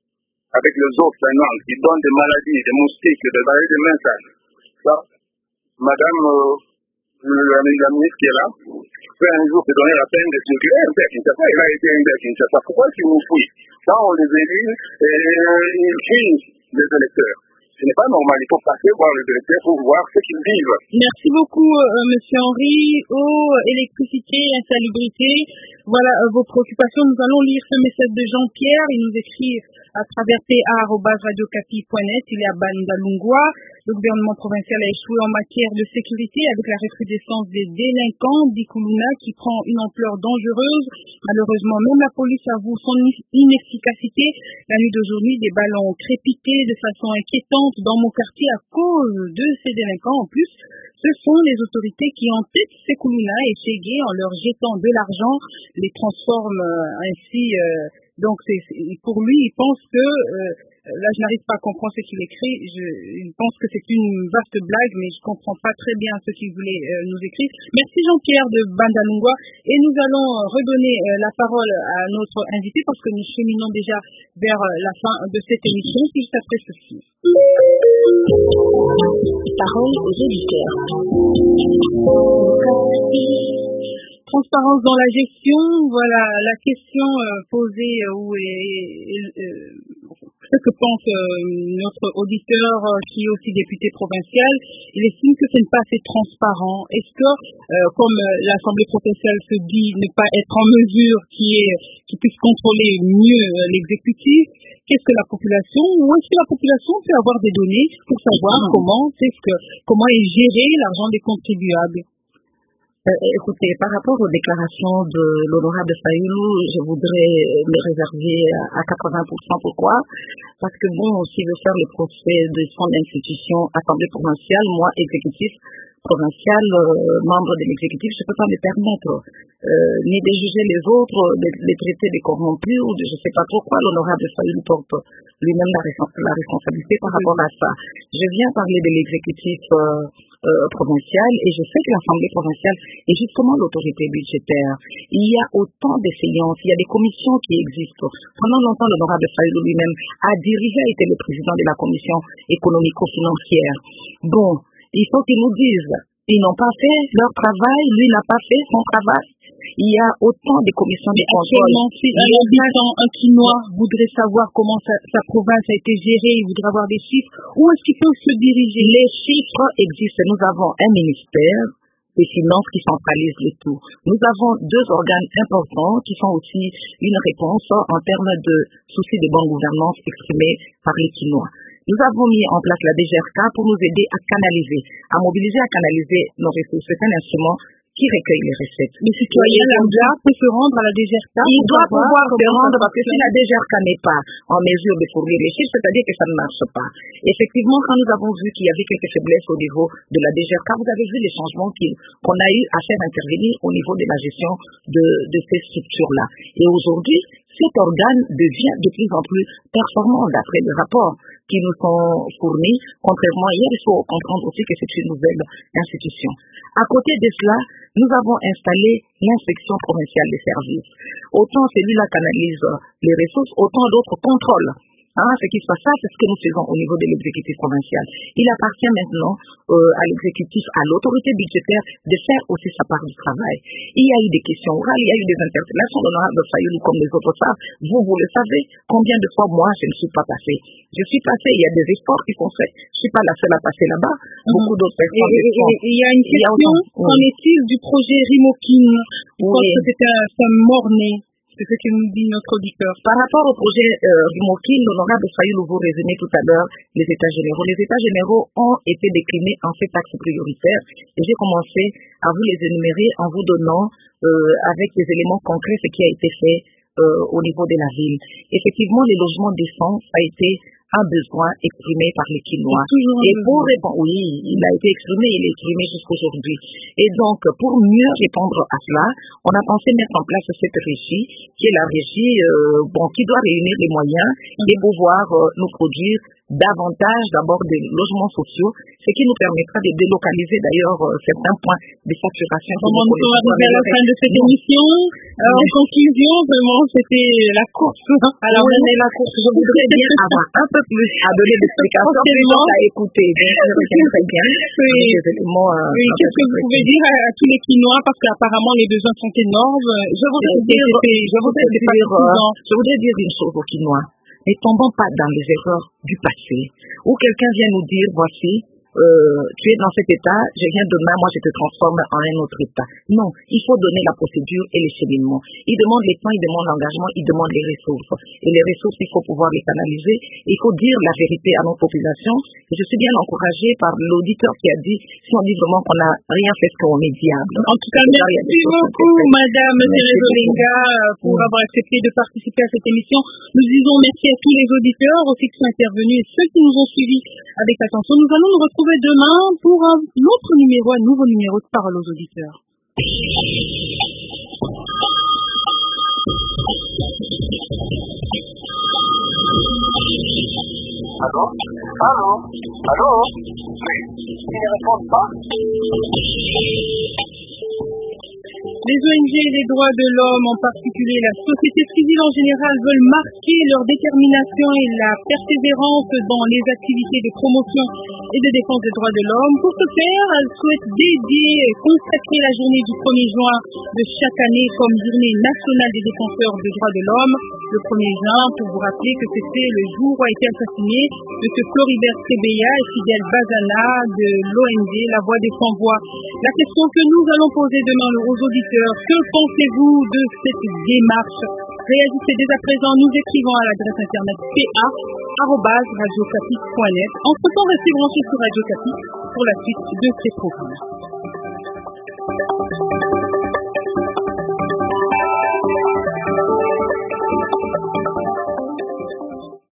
avec les autres langues qui donnent des maladies, des moustiques, des maladies de mains sales. Ça, madame la ministre qui est là, fait un jour se donner la peine de circuler un peu à Kinshasa. Il a été un peu à Kinshasa. Pourquoi est-ce qu'il nous fuit? Quand on les élit, ils fuient les électeurs. Ce n'est pas normal, il faut passer voir les électeurs pour voir ce qu'ils vivent. Merci beaucoup, Monsieur Henri. Eau, électricité, insalubrité, voilà vos préoccupations. Nous allons lire ce message de Jean-Pierre. Il nous écrit à travers pa@radiocapi.net. Il est à Bandalungwa. Le gouvernement provincial a échoué en matière de sécurité avec la recrudescence des délinquants d'Ikuluna qui prend une ampleur dangereuse. Malheureusement, même la police avoue son inefficacité. La nuit d'aujourd'hui, des ballons crépitaient de façon inquiétante dans mon quartier à cause de ces délinquants. En plus, ce sont les autorités qui entêtent ces Kuluna et Ségué en leur jetant de l'argent, les transforment ainsi. Donc, pour lui, il pense que, là je n'arrive pas à comprendre ce qu'il écrit, il pense que c'est une vaste blague, mais je ne comprends pas très bien ce qu'il voulait nous écrire. Merci Jean-Pierre de Bandalungwa, et nous allons redonner la parole à notre invité parce que nous cheminons déjà vers la fin de cette émission, juste après ceci. Parole aux auditeurs. Transparence dans la gestion, voilà la question posée ce que pense notre auditeur qui est aussi député provincial. Il estime que ce n'est pas assez transparent. Est-ce que, comme l'Assemblée provinciale se dit ne pas être en mesure qui puisse contrôler mieux l'exécutif, qu'est-ce que la population, ou est-ce que la population peut avoir des données pour savoir comment est géré l'argent des contribuables? Écoutez, par rapport aux déclarations de l'honorable Fayoulou, je voudrais me réserver à 80%. Pourquoi? Parce que bon, s'il veut faire le procès de son institution, Assemblée provinciale, moi, exécutif provincial, membre de l'exécutif, je ne peux pas me permettre ni de juger les autres, de les traiter de corrompus, ou de je ne sais pas trop quoi. L'honorable Fayoulou porte lui-même la responsabilité par rapport à ça. Je viens parler de l'exécutif provincial, et je sais que l'Assemblée provinciale est justement l'autorité budgétaire. Il y a autant de séances, il y a des commissions qui existent. Pendant longtemps, l'honorable Fayoulou lui-même a été le président de la commission économico-financière. Bon, il faut qu'ils nous disent, ils n'ont pas fait leur travail, lui n'a pas fait son travail. Il y a autant de commissions de contrôle. Si un habitant, un Quinois, voudrait savoir comment sa province a été gérée, il voudrait avoir des chiffres, où est-ce qu'il peut se diriger? Les chiffres existent. Nous avons un ministère des Finances qui centralise le tout. Nous avons deux organes importants qui sont aussi une réponse en termes de soucis de bonne gouvernance exprimés par les Quinois. Nous avons mis en place la DGRK pour nous aider à canaliser, à mobiliser, à canaliser nos ressources. C'est un instrument qui recueille les recettes. Les citoyens lambda peuvent se rendre à la DGRK. Il doit pouvoir se rendre parce que si la DGRK n'est pas en mesure de fournir les chiffres, c'est-à-dire que ça ne marche pas. Effectivement, quand nous avons vu qu'il y avait quelques faiblesses au niveau de la DGRK, vous avez vu les changements qu'on a eu à faire intervenir au niveau de la gestion de ces structures-là. Et aujourd'hui, cet organe devient de plus en plus performant d'après les rapports qui nous sont fournis. Contrairement à hier, il faut comprendre aussi que c'est une nouvelle institution. À côté de cela, nous avons installé l'inspection provinciale des services. Autant celui-là canalise les ressources, autant d'autres contrôlent. Ce qui se passe, c'est ce que nous faisons au niveau de l'exécutif provincial. Il appartient maintenant à l'exécutif, à l'autorité budgétaire de faire aussi sa part du travail. Il y a eu des questions orales, il y a eu des interpellations. L'honorable Fayoulou, comme les autres savent, vous le savez, combien de fois moi je ne suis pas passée. Je suis passée, il y a des efforts qui sont faits. Je ne suis pas la seule à passer là-bas. Beaucoup d'autres personnes. Il y a une question, qu'en est-il du projet Rimokin? Je pense que c'est un mort-né. C'est ce que nous dit notre auditeur. Par rapport au projet Rimokin, l'honorable Fayoulou vous résumait tout à l'heure les États généraux. Les États généraux ont été déclinés en 7 axes prioritaires et j'ai commencé à vous les énumérer en vous donnant avec des éléments concrets ce qui a été fait au niveau de la ville. Effectivement, les logements décents, ça a été un besoin exprimé par les Kinois. Et pour répondre, oui, il a été exprimé, il est exprimé jusqu'aujourd'hui. Et donc, pour mieux répondre à cela, on a pensé mettre en place cette régie, qui est la régie qui doit réunir les moyens et pouvoir nous produire davantage d'abord des logements sociaux, ce qui nous permettra de délocaliser d'ailleurs certains points de saturation. Comment nous sommes arrivés à la fin de cette émission. En conclusion, vraiment, c'était la course. Alors, la course, je voudrais bien avoir un peu plus à donner d'explications, à écouter. Très bien. Oui. Qu'est-ce que vous pouvez dire à tous les Quinois, parce qu'apparemment les besoins sont énormes. Je voudrais dire une chose aux Quinois. Ne tombons pas dans les erreurs du passé, où quelqu'un vient nous dire, voici, tu es dans cet état, je viens demain, moi je te transforme en un autre état. Non, il faut donner la procédure et les cheminements. Il demande les temps, il demande l'engagement, il demande les ressources. Et les ressources, il faut pouvoir les canaliser. Il faut dire la vérité à nos populations. Et je suis bien encouragée par l'auditeur qui a dit, si on dit vraiment qu'on n'a rien fait, ce qu'on est diable. En tout cas, merci beaucoup, Madame Thérèse Olenga, pour avoir accepté de participer à cette émission. Nous disons merci à tous les auditeurs aussi qui sont intervenus et ceux qui nous ont suivis avec attention. Nous allons nous retrouver demain pour un autre numéro, un nouveau numéro de Parole aux auditeurs. Allô? Allô? Allô? Oui. Ils ne répondent pas? Les ONG et les droits de l'homme, en particulier la société civile en général, veulent marquer leur détermination et la persévérance dans les activités de promotion et de défense des droits de l'homme. Pour ce faire, elles souhaitent dédier et consacrer la journée du 1er juin de chaque année comme journée nationale des défenseurs des droits de l'homme. Le 1er juin, pour vous rappeler que c'était le jour où a été assassiné M. Floribert Chebeya et Fidel Bazana de l'ONG La Voix des Sans-Voix. La question que nous allons poser demain aux auditeurs, que pensez-vous de cette démarche? Réagissez dès à présent, nous écrivons à l'adresse internet pa@radiocapi.net. Entre-temps, restez branchés sur Radio Capi pour la suite de ces programmes.